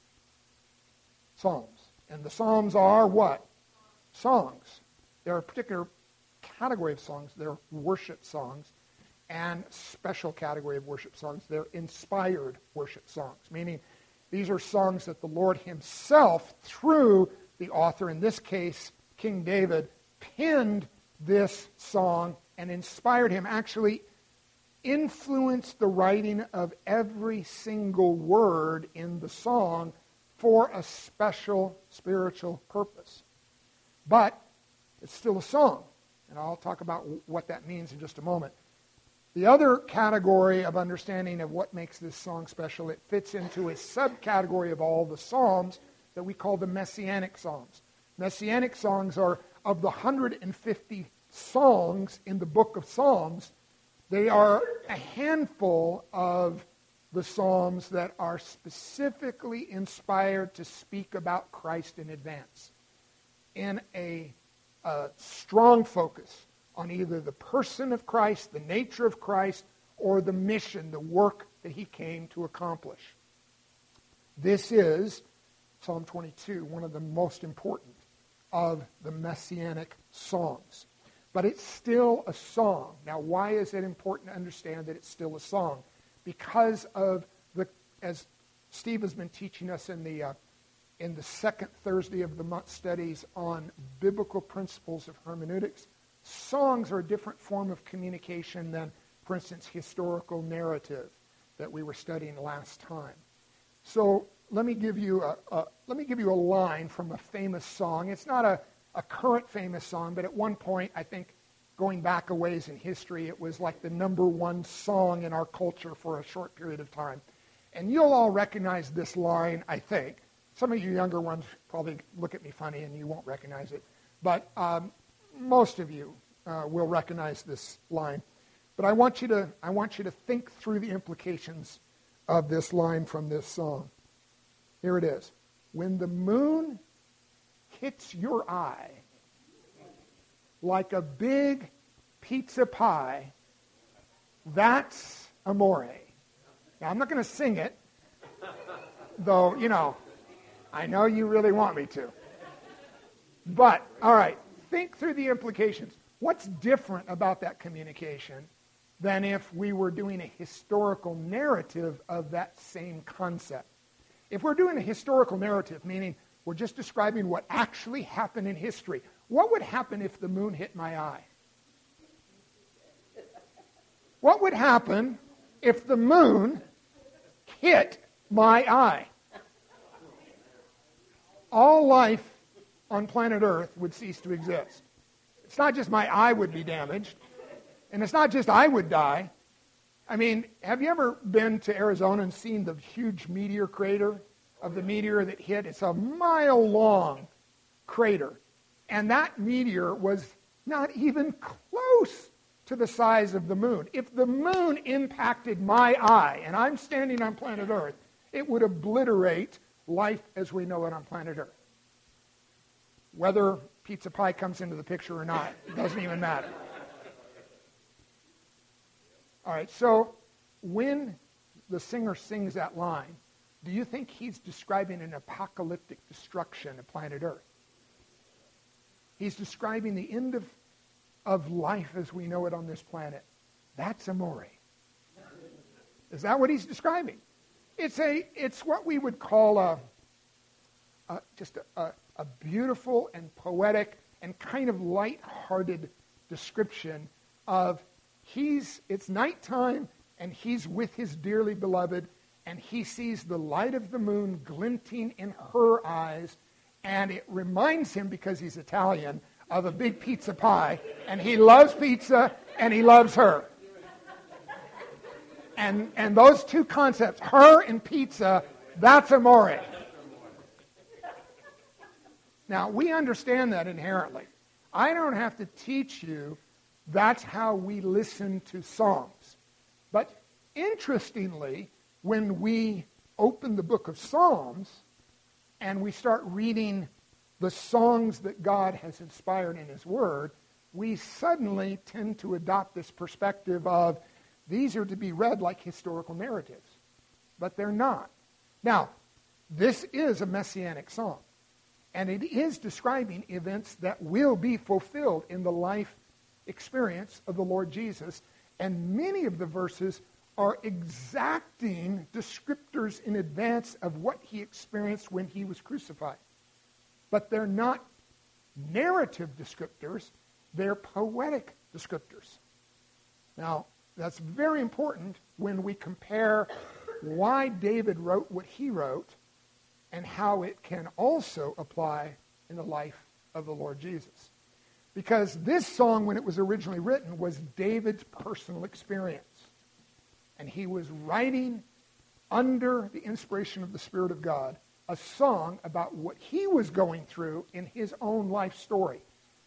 Psalms. And the Psalms are what? Songs. They're a particular category of songs. They're worship songs. And special category of worship songs. They're inspired worship songs, meaning these are songs that the Lord himself, through the author, in this case, King David, penned this song and inspired him, actually influenced the writing of every single word in the song for a special spiritual purpose. But it's still a song, and I'll talk about what that means in just a moment. The other category of understanding of what makes this song special, it fits into a subcategory of all the psalms that we call the Messianic Psalms. Messianic songs are of the one hundred fifty songs in the book of Psalms. They are a handful of the psalms that are specifically inspired to speak about Christ in advance in a, a strong focus on either the person of Christ, the nature of Christ, or the mission, the work that he came to accomplish. This is, Psalm twenty-two, one of the most important of the Messianic songs. But it's still a song. Now, why is it important to understand that it's still a song? Because of the, as Steve has been teaching us in the uh, in the second Thursday of the month studies on biblical principles of hermeneutics, songs are a different form of communication than, for instance, historical narrative that we were studying last time. So let me give you a, a let me give you a line from a famous song. It's not a, a current famous song, but at one point, I think, going back a ways in history, it was like the number one song in our culture for a short period of time. And you'll all recognize this line, I think. Some of you younger ones probably look at me funny and you won't recognize it. But um, most of you uh, will recognize this line. But I want you to I want you to think through the implications of this line from this song. Here it is. When the moon hits your eye like a big pizza pie, that's amore. Now, I'm not going to sing it, though, you know, I know you really want me to. But, all right, think through the implications. What's different about that communication than if we were doing a historical narrative of that same concept? If we're doing a historical narrative, meaning we're just describing what actually happened in history, what would happen if the moon hit my eye? What would happen if the moon hit my eye? All life on planet Earth would cease to exist. It's not just my eye would be damaged, and it's not just I would die. I mean, have you ever been to Arizona and seen the huge meteor crater of the meteor that hit? It's a mile-long crater. And that meteor was not even close to the size of the moon. If the moon impacted my eye, and I'm standing on planet Earth, it would obliterate life as we know it on planet Earth. Whether pizza pie comes into the picture or not, it doesn't even matter. All right, so when the singer sings that line, do you think he's describing an apocalyptic destruction of planet Earth? He's describing the end of, of life as we know it on this planet. That's amore. Is that what he's describing? It's a it's what we would call a, a just a, a, a beautiful and poetic and kind of light-hearted description of he's it's nighttime and he's with his dearly beloved and he sees the light of the moon glinting in her eyes And it reminds him, because he's Italian, of a big pizza pie. And he loves pizza, and he loves her. And, and those two concepts, her and pizza, that's amore. Now, we understand that inherently. I don't have to teach you that's how we listen to songs. But interestingly, when we open the book of Psalms and we start reading the songs that God has inspired in His Word, we suddenly tend to adopt this perspective of these are to be read like historical narratives. But they're not. Now, this is a messianic song. And it is describing events that will be fulfilled in the life experience of the Lord Jesus. And many of the verses are exacting descriptors in advance of what He experienced when He was crucified. But they're not narrative descriptors, they're poetic descriptors. Now, that's very important when we compare why David wrote what he wrote and how it can also apply in the life of the Lord Jesus. Because this song, when it was originally written, was David's personal experience. And he was writing under the inspiration of the Spirit of God a song about what he was going through in his own life story.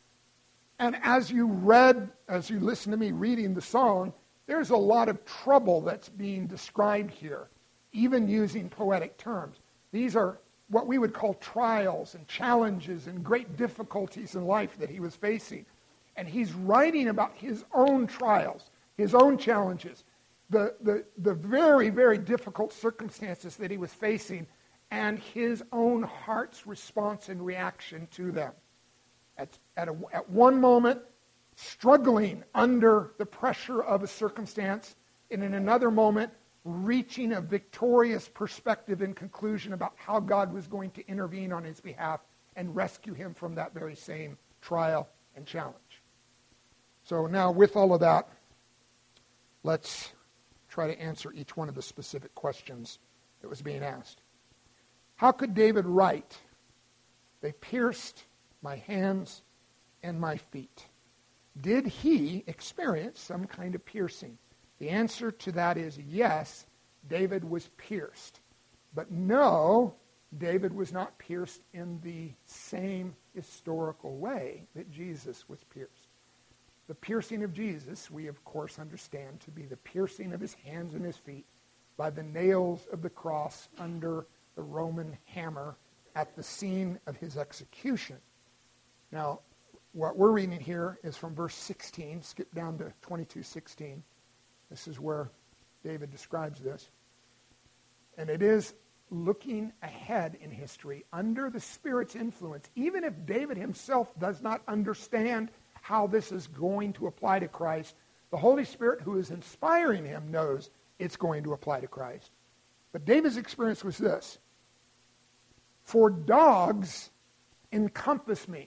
And as you read, as you listen to me reading the song, there's a lot of trouble that's being described here, even using poetic terms. These are what we would call trials and challenges and great difficulties in life that he was facing. And he's writing about his own trials, his own challenges, the, the, the very, very difficult circumstances that he was facing, and his own heart's response and reaction to them. At, at, a, at one moment, struggling under the pressure of a circumstance, and in another moment, reaching a victorious perspective and conclusion about how God was going to intervene on his behalf and rescue him from that very same trial and challenge. So now, with all of that, let's try to answer each one of the specific questions that was being asked. How could David write, "They pierced my hands and my feet"? Did he experience some kind of piercing? The answer to that is yes, David was pierced. But no, David was not pierced in the same historical way that Jesus was pierced. The piercing of Jesus, we of course understand to be the piercing of his hands and his feet by the nails of the cross under the Roman hammer at the scene of his execution. Now, what we're reading here is from verse sixteen, skip down to twenty-two sixteen. This is where David describes this. And it is looking ahead in history under the Spirit's influence. Even if David himself does not understand how this is going to apply to Christ, the Holy Spirit who is inspiring him knows it's going to apply to Christ. But David's experience was this: "For dogs encompass me.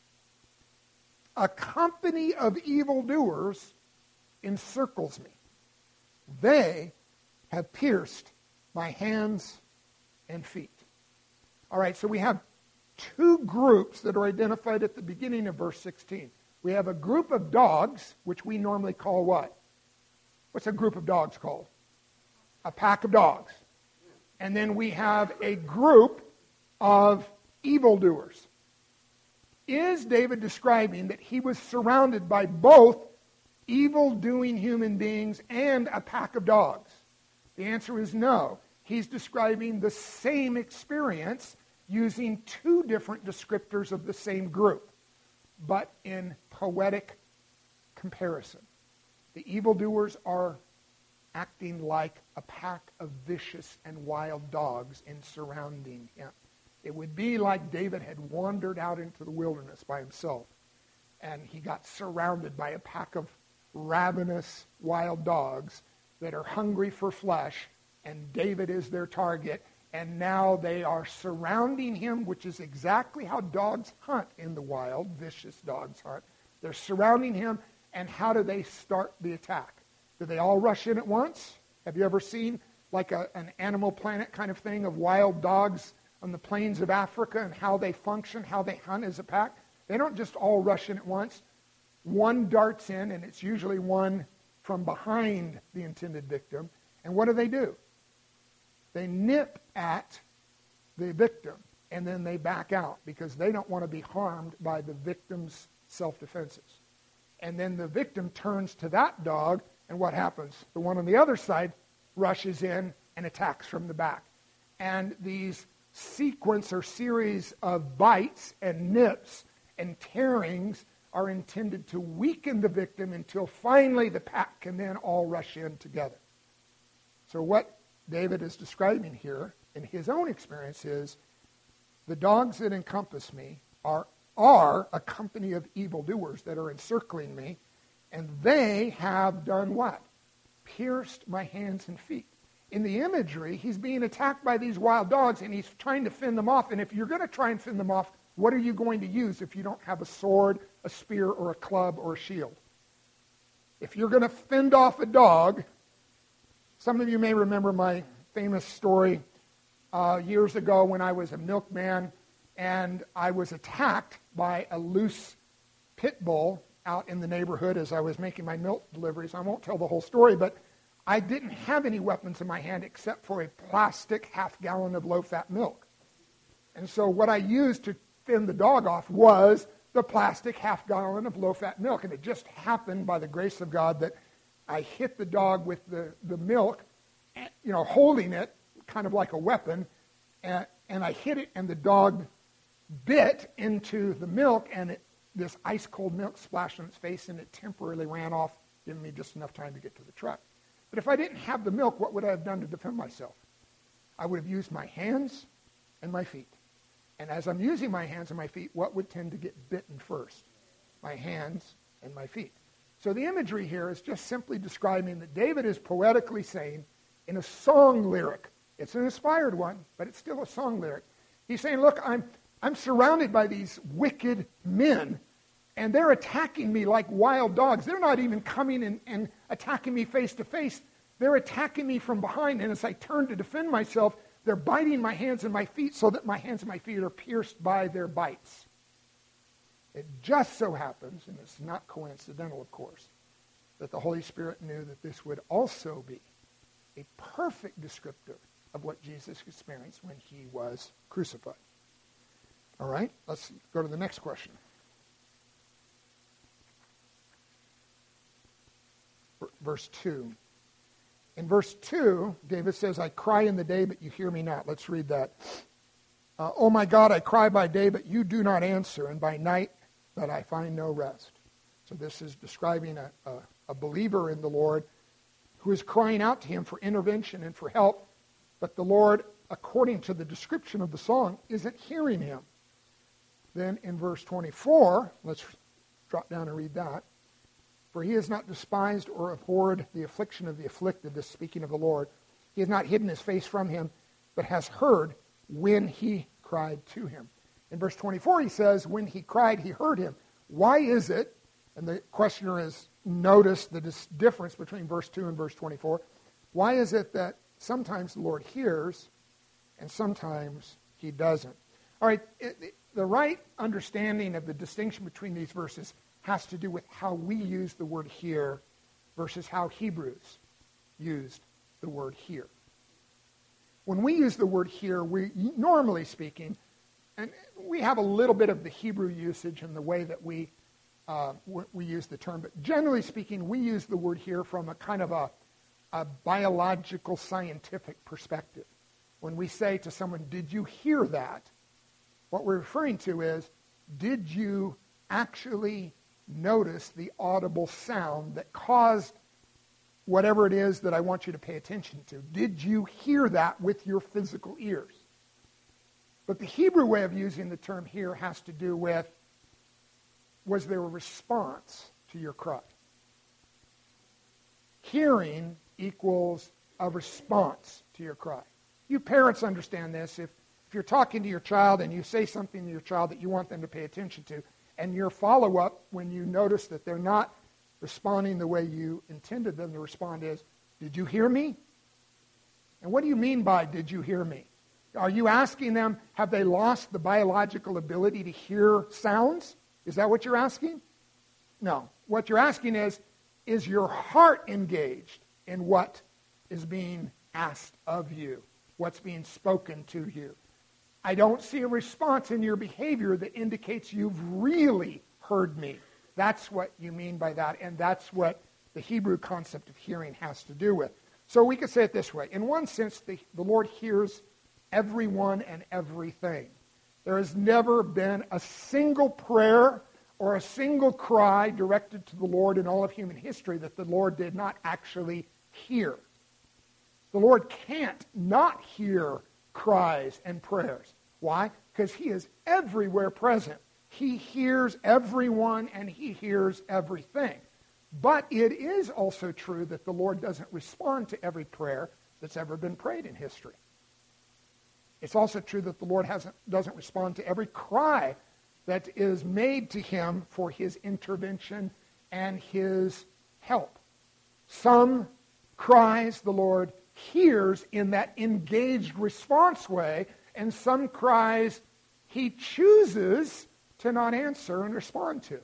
A company of evildoers encircles me. They have pierced my hands and feet." All right, so we have two groups that are identified at the beginning of verse sixteen. We have a group of dogs, which we normally call what? What's a group of dogs called? A pack of dogs. And then we have a group of evildoers. Is David describing that he was surrounded by both evil-doing human beings and a pack of dogs? The answer is no. He's describing the same experience using two different descriptors of the same group, but in poetic comparison. The evildoers are acting like a pack of vicious and wild dogs in surrounding him. It would be like David had wandered out into the wilderness by himself, and he got surrounded by a pack of ravenous wild dogs that are hungry for flesh, and David is their target, and now they are surrounding him, which is exactly how dogs hunt in the wild. Vicious dogs hunt. They're surrounding him, and how do they start the attack? Do they all rush in at once? Have you ever seen like a, an Animal Planet kind of thing of wild dogs on the plains of Africa and how they function, how they hunt as a pack. They don't just all rush in at once. One darts in, and it's usually one from behind the intended victim. And what do they do? They nip at the victim, and then they back out because they don't want to be harmed by the victim's self-defenses. And then the victim turns to that dog, and what happens? The one on the other side rushes in and attacks from the back. And these sequence or series of bites and nips and tearings are intended to weaken the victim until finally the pack can then all rush in together. So what David is describing here in his own experience is the dogs that encompass me are, are a company of evildoers that are encircling me, and they have done what? Pierced my hands and feet. In the imagery, he's being attacked by these wild dogs, and he's trying to fend them off. And if you're going to try and fend them off, what are you going to use if you don't have a sword, a spear, or a club, or a shield? If you're going to fend off a dog, some of you may remember my famous story uh, years ago when I was a milkman, and I was attacked by a loose pit bull out in the neighborhood as I was making my milk deliveries. I won't tell the whole story, but I didn't have any weapons in my hand except for a plastic half gallon of low-fat milk. And so what I used to fend the dog off was the plastic half gallon of low-fat milk. And it just happened by the grace of God that I hit the dog with the, the milk, you know, holding it kind of like a weapon, and, and I hit it, and the dog bit into the milk, and it, this ice-cold milk splashed on its face, and it temporarily ran off, giving me just enough time to get to the truck. But if I didn't have the milk, what would I have done to defend myself? I would have used my hands and my feet. And as I'm using my hands and my feet, what would tend to get bitten first? My hands and my feet. So the imagery here is just simply describing that David is poetically saying in a song lyric. It's an inspired one, but it's still a song lyric. He's saying, look, I'm, I'm surrounded by these wicked men, and they're attacking me like wild dogs. They're not even coming and, and attacking me face to face. They're attacking me from behind. And as I turn to defend myself, they're biting my hands and my feet so that my hands and my feet are pierced by their bites. It just so happens, and it's not coincidental, of course, that the Holy Spirit knew that this would also be a perfect descriptor of what Jesus experienced when he was crucified. All right, let's go to the next question. Verse two. In verse two, David says, I cry in the day, but you hear me not. Let's read that. Uh, oh my God, I cry by day, but you do not answer, and by night, but I find no rest. So this is describing a, a, a believer in the Lord who is crying out to him for intervention and for help, but the Lord, according to the description of the song, isn't hearing him. Then in verse twenty-four, let's drop down and read that. For he has not despised or abhorred the affliction of the afflicted, this speaking of the Lord. He has not hidden his face from him, but has heard when he cried to him. In verse twenty-four, he says, when he cried, he heard him. Why is it, and the questioner has noticed the dis- difference between verse two and verse twenty-four, why is it that sometimes the Lord hears and sometimes he doesn't? All right, it, it, the right understanding of the distinction between these verses has to do with how we use the word hear versus how Hebrews used the word hear. When we use the word hear, we normally speaking, and we have a little bit of the Hebrew usage in the way that we uh, we use the term, but generally speaking, we use the word hear from a kind of a, a biological scientific perspective. When we say to someone, did you hear that? What we're referring to is, did you actually notice the audible sound that caused whatever it is that I want you to pay attention to? Did you hear that with your physical ears? But the Hebrew way of using the term hear has to do with, was there a response to your cry? Hearing equals a response to your cry. You parents understand this. If, if you're talking to your child and you say something to your child that you want them to pay attention to, and your follow-up when you notice that they're not responding the way you intended them to respond is, did you hear me? And what do you mean by, did you hear me? Are you asking them, have they lost the biological ability to hear sounds? Is that what you're asking? No. What you're asking is, is your heart engaged in what is being asked of you? What's being spoken to you? I don't see a response in your behavior that indicates you've really heard me. That's what you mean by that, and that's what the Hebrew concept of hearing has to do with. So we could say it this way. In one sense, the, the Lord hears everyone and everything. There has never been a single prayer or a single cry directed to the Lord in all of human history that the Lord did not actually hear. The Lord can't not hear cries and prayers. Why? Because he is everywhere present. He hears everyone and he hears everything. But it is also true that the Lord doesn't respond to every prayer that's ever been prayed in history. It's also true that the Lord hasn't, doesn't respond to every cry that is made to him for his intervention and his help. Some cries the Lord hears in that engaged response way, and some cries he chooses to not answer and respond to.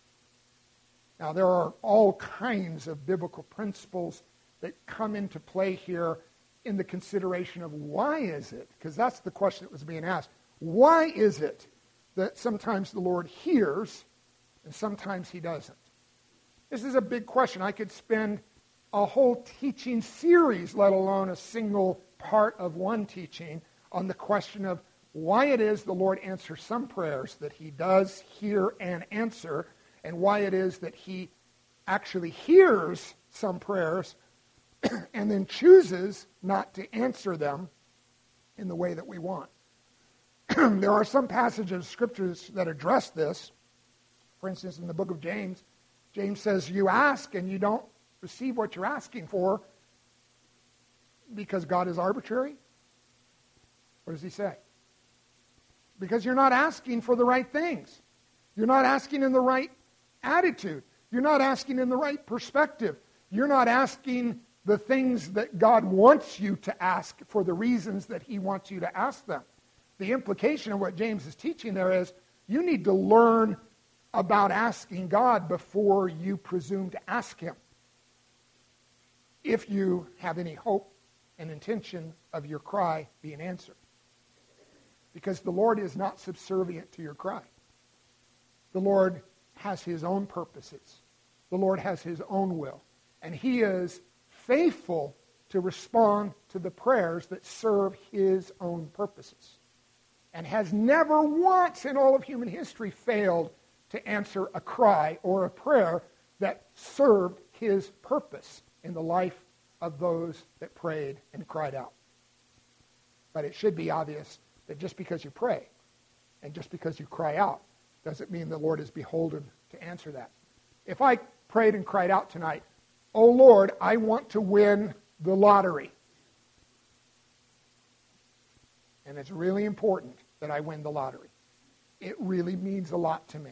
Now, there are all kinds of biblical principles that come into play here in the consideration of why is it, because that's the question that was being asked. Why is it that sometimes the Lord hears and sometimes he doesn't? This is a big question. I could spend a whole teaching series, let alone a single part of one teaching, on the question of why it is the Lord answers some prayers that he does hear and answer, and why it is that he actually hears some prayers and then chooses not to answer them in the way that we want. There are some passages of scriptures that address this. For instance, in the book of James, James says, you ask and you don't receive what you're asking for because God is arbitrary. What does he say? Because you're not asking for the right things. You're not asking in the right attitude. You're not asking in the right perspective. You're not asking the things that God wants you to ask for the reasons that he wants you to ask them. The implication of what James is teaching there is you need to learn about asking God before you presume to ask him, if you have any hope and intention of your cry being answered. Because the Lord is not subservient to your cry. The Lord has his own purposes. The Lord has his own will. And he is faithful to respond to the prayers that serve his own purposes. And has never once in all of human history failed to answer a cry or a prayer that served his purpose in the life of those that prayed and cried out. But it should be obvious that just because you pray and just because you cry out doesn't mean the Lord is beholden to answer that. If I prayed and cried out tonight, oh Lord, I want to win the lottery. And it's really important that I win the lottery. It really means a lot to me.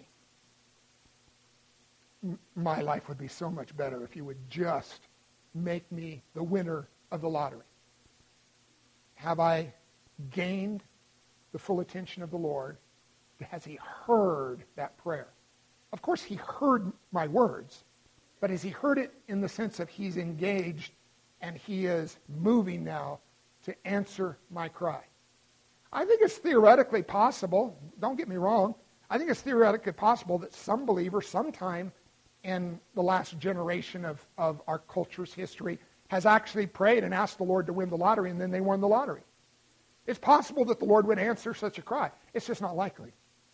M- my life would be so much better if you would just make me the winner of the lottery. Have I gained the full attention of the Lord? Has he heard that prayer? Of course, he heard my words, but has he heard it in the sense of he's engaged and he is moving now to answer my cry? I think it's theoretically possible, don't get me wrong, I think it's theoretically possible that some believer sometime in the last generation of, of our culture's history has actually prayed and asked the Lord to win the lottery, and then they won the lottery. It's possible that the Lord would answer such a cry. It's just not likely.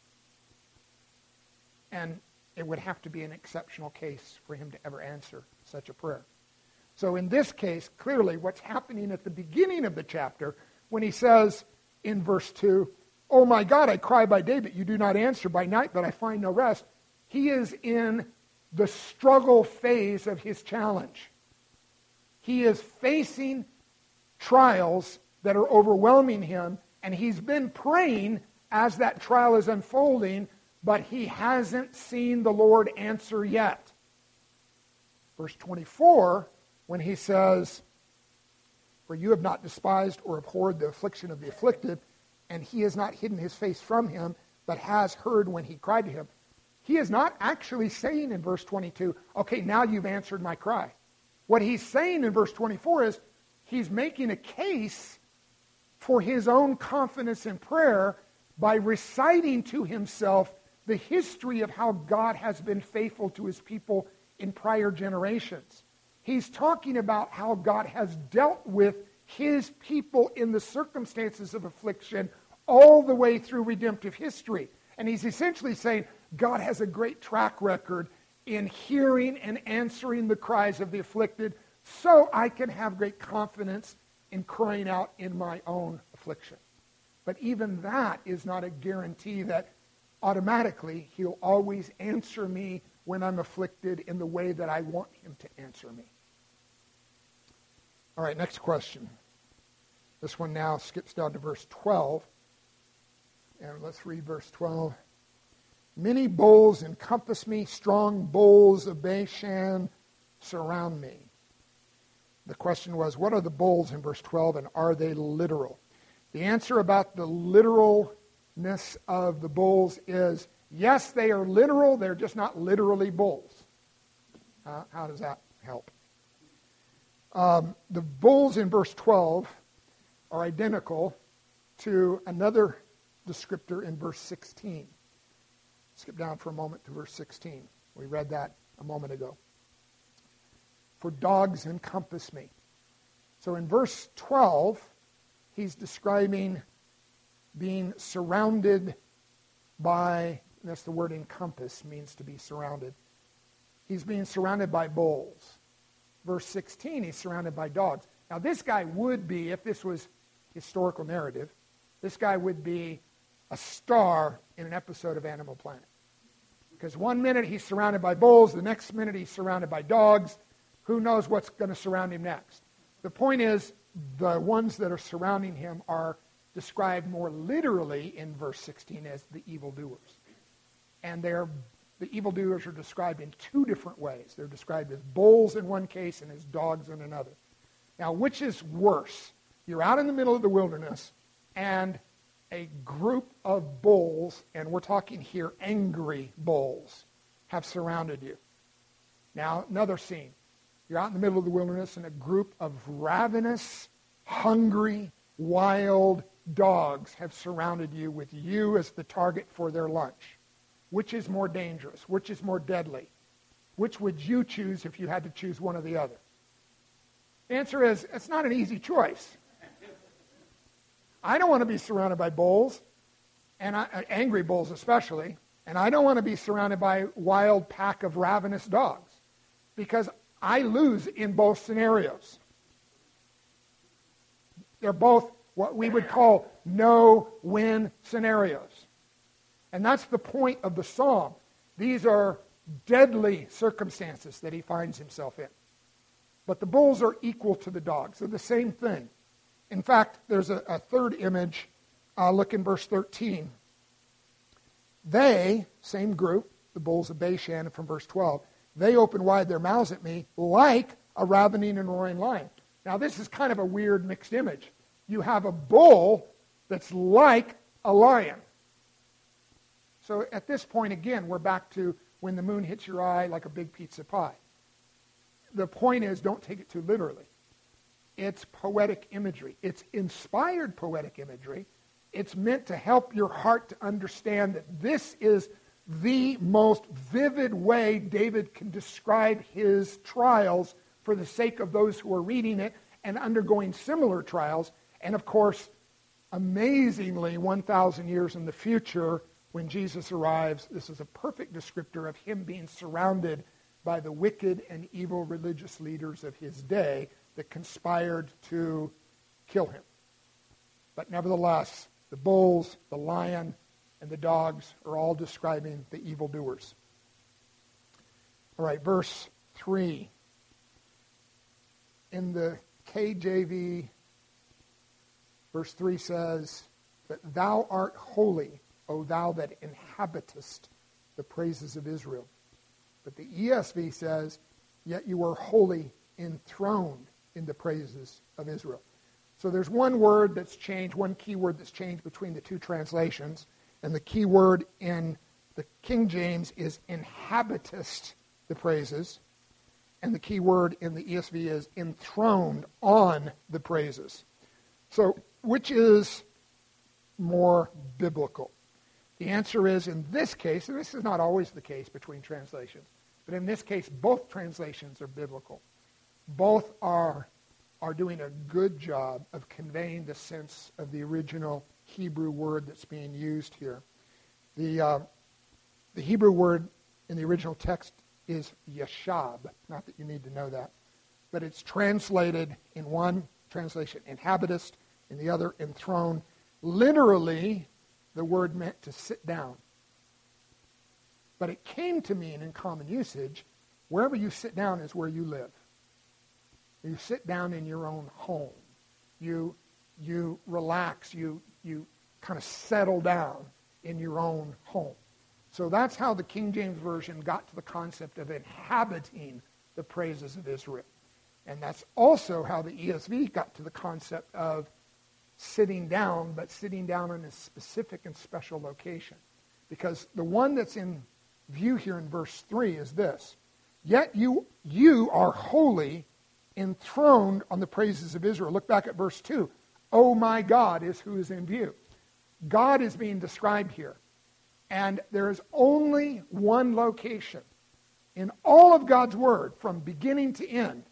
And it would have to be an exceptional case for him to ever answer such a prayer. So in this case, clearly what's happening at the beginning of the chapter, when he says in verse two, oh my God, I cry by day, but you do not answer, by night, but I find no rest. He is in the struggle phase of his challenge. He is facing trials that are overwhelming him, and he's been praying as that trial is unfolding, but he hasn't seen the Lord answer yet. Verse twenty-four, when he says, For you have not despised or abhorred the affliction of the afflicted, and he has not hidden his face from him, but has heard when he cried to him. He is not actually saying in verse twenty-two, okay, now you've answered my cry. What he's saying in verse twenty-four is he's making a case for his own confidence in prayer by reciting to himself the history of how God has been faithful to his people in prior generations. He's talking about how God has dealt with his people in the circumstances of affliction all the way through redemptive history. And he's essentially saying God has a great track record in hearing and answering the cries of the afflicted, so I can have great confidence in crying out in my own affliction. But even that is not a guarantee that automatically he'll always answer me when I'm afflicted in the way that I want him to answer me. All right, next question. This one now skips down to verse twelve. And let's read verse twelve. Many bulls encompass me, strong bulls of Bashan surround me. The question was, what are the bulls in verse twelve, and are they literal? The answer about the literalness of the bulls is, yes, they are literal, they're just not literally bulls. Uh, how does that help? Um, the bulls in verse twelve are identical to another descriptor in verse sixteen. Skip down for a moment to verse sixteen. We read that a moment ago. For dogs encompass me. So in verse twelve, he's describing being surrounded by, that's the word encompass, means to be surrounded. He's being surrounded by bulls. Verse sixteen, he's surrounded by dogs. Now this guy would be, if this was historical narrative, this guy would be a star in an episode of Animal Planet. Because one minute he's surrounded by bulls, the next minute he's surrounded by dogs. Who knows what's going to surround him next? The point is, the ones that are surrounding him are described more literally in verse sixteen as the evildoers. And they're, the evildoers are described in two different ways. They're described as bulls in one case and as dogs in another. Now, which is worse? You're out in the middle of the wilderness, and a group of bulls, and we're talking here angry bulls, have surrounded you. Now, another scene. You're out in the middle of the wilderness, and a group of ravenous, hungry, wild dogs have surrounded you with you as the target for their lunch. Which is more dangerous? Which is more deadly? Which would you choose if you had to choose one or the other? The answer is, it's not an easy choice. I don't want to be surrounded by bulls, and I, angry bulls especially, and I don't want to be surrounded by a wild pack of ravenous dogs, because I lose in both scenarios. They're both what we would call no-win scenarios. And that's the point of the psalm. These are deadly circumstances that he finds himself in. But the bulls are equal to the dogs. They're the same thing. In fact, there's a, a third image. Uh, look in verse thirteen. They, same group, the bulls of Bashan from verse twelve, they open wide their mouths at me like a ravening and roaring lion. Now this is kind of a weird mixed image. You have a bull that's like a lion. So at this point, again, we're back to when the moon hits your eye like a big pizza pie. The point is, don't take it too literally. It's poetic imagery. It's inspired poetic imagery. It's meant to help your heart to understand that this is the most vivid way David can describe his trials for the sake of those who are reading it and undergoing similar trials. And of course, amazingly, one thousand years in the future, when Jesus arrives, this is a perfect descriptor of him being surrounded by the wicked and evil religious leaders of his day that conspired to kill him. But nevertheless, the bulls, the lion, and the dogs are all describing the evildoers. All right, verse three. In the K J V, verse three says, that thou art holy, O thou that inhabitest the praises of Israel. But the E S V says, yet you are holy, enthroned in the praises of Israel. So there's one word that's changed, one key word that's changed between the two translations. And the key word in the King James is inhabitest the praises. And the key word in the E S V is enthroned on the praises. So which is more biblical? The answer is, in this case, and this is not always the case between translations, but in this case, both translations are biblical. Both are, are doing a good job of conveying the sense of the original Hebrew word that's being used here. The, uh, the Hebrew word in the original text is yashab. Not that you need to know that. But it's translated in one translation, inhabitest, in the other, enthroned. Literally, the word meant to sit down. But it came to mean, in common usage, wherever you sit down is where you live. You sit down in your own home. You, you relax. You, you kind of settle down in your own home. So that's how the King James Version got to the concept of inhabiting the praises of Israel. And that's also how the E S V got to the concept of sitting down, but sitting down in a specific and special location. Because the one that's in view here in verse three is this: yet you, you are holy, enthroned on the praises of Israel. Look back at verse two. Oh my God is who is in view. God is being described here. And there is only one location in all of God's Word, from beginning to end,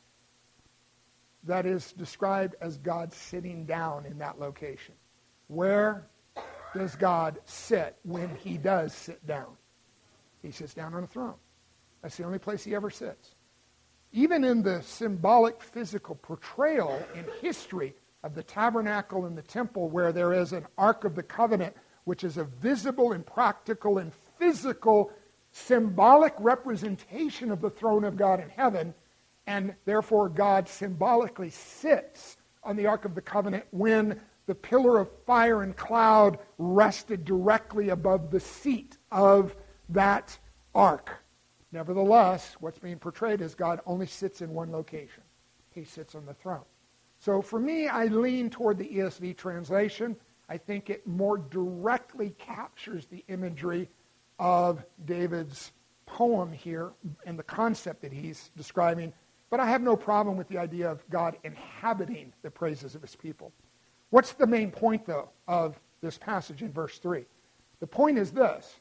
that is described as God sitting down in that location. Where does God sit when he does sit down? He sits down on a throne. That's the only place he ever sits. Even in the symbolic physical portrayal in history of the tabernacle and the temple, where there is an Ark of the Covenant, which is a visible and practical and physical symbolic representation of the throne of God in heaven, and therefore God symbolically sits on the Ark of the Covenant when the pillar of fire and cloud rested directly above the seat of that ark. Nevertheless, what's being portrayed is God only sits in one location. He sits on the throne. So for me, I lean toward the E S V translation. I think it more directly captures the imagery of David's poem here and the concept that he's describing. But I have no problem with the idea of God inhabiting the praises of his people. What's the main point, though, of this passage in verse three? The point is this: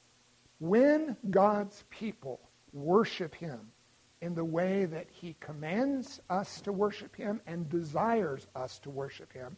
when God's people worship him in the way that he commands us to worship him and desires us to worship him,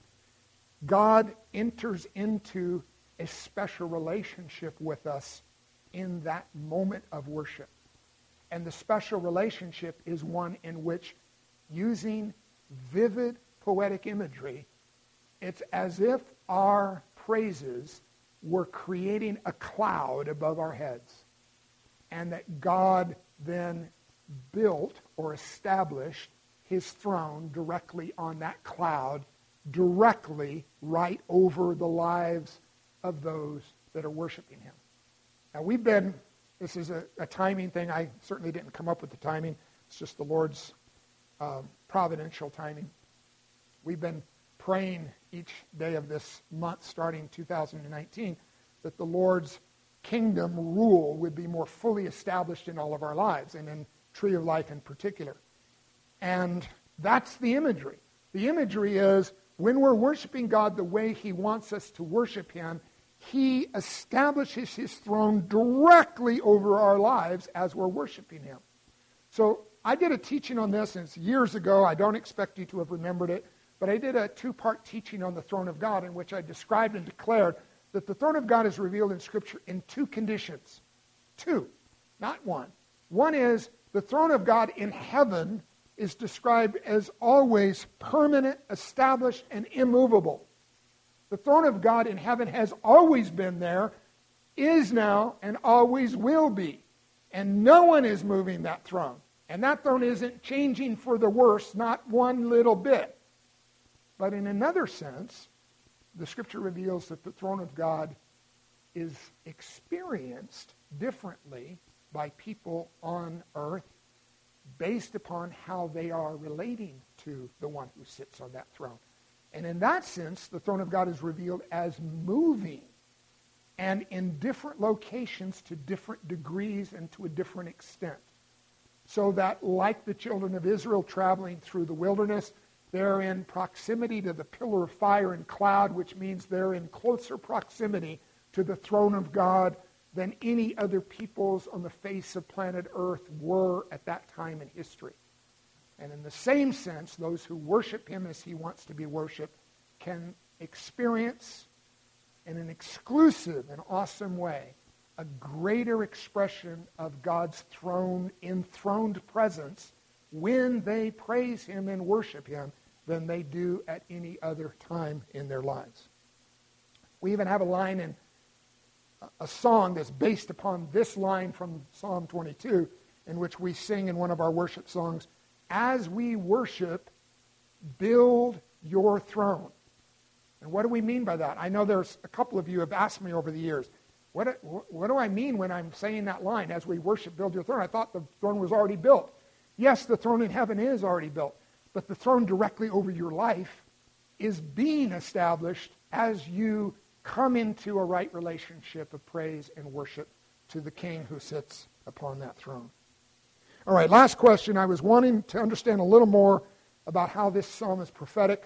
God enters into a special relationship with us in that moment of worship. And the special relationship is one in which, using vivid poetic imagery, it's as if our praises were creating a cloud above our heads, and that God then built or established his throne directly on that cloud, directly right over the lives of those that are worshiping him. Now we've been, this is a, a timing thing. I certainly didn't come up with the timing. It's just the Lord's um, providential timing. We've been praying each day of this month, starting two thousand nineteen, that the Lord's kingdom rule would be more fully established in all of our lives, and in Tree of Life in particular. And that's the imagery. The imagery is, when we're worshiping God the way he wants us to worship him, he establishes his throne directly over our lives as we're worshiping him. So I did a teaching on this, and it's years ago. I don't expect you to have remembered it, but I did a two-part teaching on the throne of God in which I described and declared that the throne of God is revealed in Scripture in two conditions. Two, not one. One is the throne of God in heaven is described as always permanent, established, and immovable. The throne of God in heaven has always been there, is now, and always will be. And no one is moving that throne. And that throne isn't changing for the worse, not one little bit. But in another sense, the Scripture reveals that the throne of God is experienced differently by people on earth based upon how they are relating to the one who sits on that throne. And in that sense, the throne of God is revealed as moving and in different locations to different degrees and to a different extent. So that like the children of Israel traveling through the wilderness, they're in proximity to the pillar of fire and cloud, which means they're in closer proximity to the throne of God than any other peoples on the face of planet Earth were at that time in history. And in the same sense, those who worship him as he wants to be worshipped can experience in an exclusive and awesome way a greater expression of God's throne, enthroned presence when they praise him and worship him than they do at any other time in their lives. We even have a line in a song that's based upon this line from Psalm twenty-two, in which we sing in one of our worship songs, "As we worship, build your throne." And what do we mean by that? I know there's a couple of you have asked me over the years, what, what do I mean when I'm saying that line, "As we worship, build your throne"? I thought the throne was already built. Yes, the throne in heaven is already built, but the throne directly over your life is being established as you come into a right relationship of praise and worship to the King who sits upon that throne. All right, last question. I was wanting to understand a little more about how this psalm is prophetic.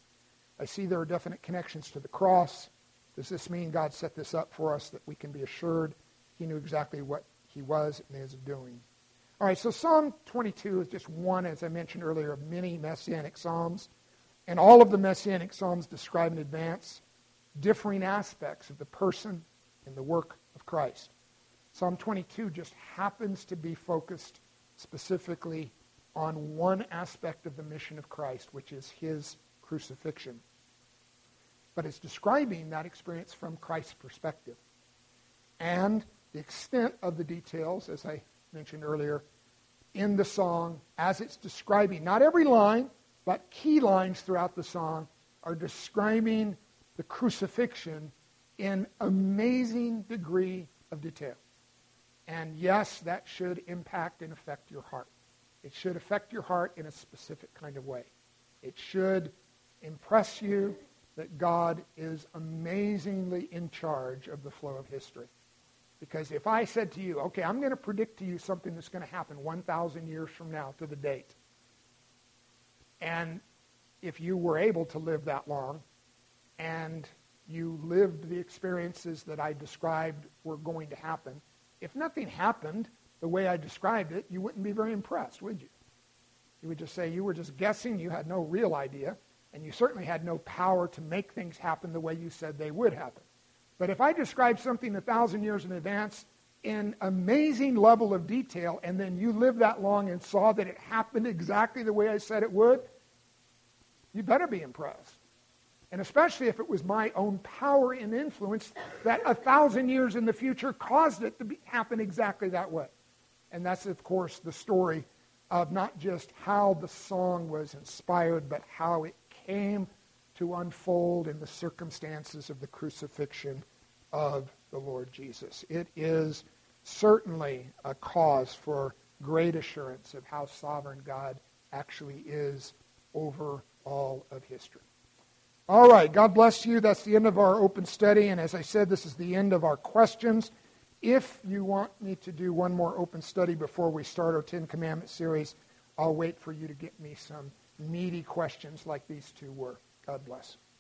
I see there are definite connections to the cross. Does this mean God set this up for us that we can be assured he knew exactly what he was and is doing? All right, so Psalm twenty-two is just one, as I mentioned earlier, of many Messianic psalms. And all of the Messianic psalms describe in advance differing aspects of the person and the work of Christ. Psalm twenty-two just happens to be focused specifically on one aspect of the mission of Christ, which is his crucifixion. But it's describing that experience from Christ's perspective. And the extent of the details, as I mentioned earlier, in the song, as it's describing, not every line, but key lines throughout the song, are describing the crucifixion in amazing degree of detail. And yes, that should impact and affect your heart. It should affect your heart in a specific kind of way. It should impress you that God is amazingly in charge of the flow of history. Because if I said to you, okay, I'm going to predict to you something that's going to happen one thousand years from now to the date, and if you were able to live that long, and you lived the experiences that I described were going to happen, if nothing happened the way I described it, you wouldn't be very impressed, would you? You would just say you were just guessing, you had no real idea, and you certainly had no power to make things happen the way you said they would happen. But if I described something a thousand years in advance in amazing level of detail, and then you lived that long and saw that it happened exactly the way I said it would, you better be impressed. And especially if it was my own power and influence that a thousand years in the future caused it to be, happen exactly that way. And that's, of course, the story of not just how the song was inspired, but how it came to unfold in the circumstances of the crucifixion of the Lord Jesus. It is certainly a cause for great assurance of how sovereign God actually is over all of history. All right, God bless you. That's the end of our open study. And as I said, this is the end of our questions. If you want me to do one more open study before we start our Ten Commandments series, I'll wait for you to get me some meaty questions like these two were. God bless.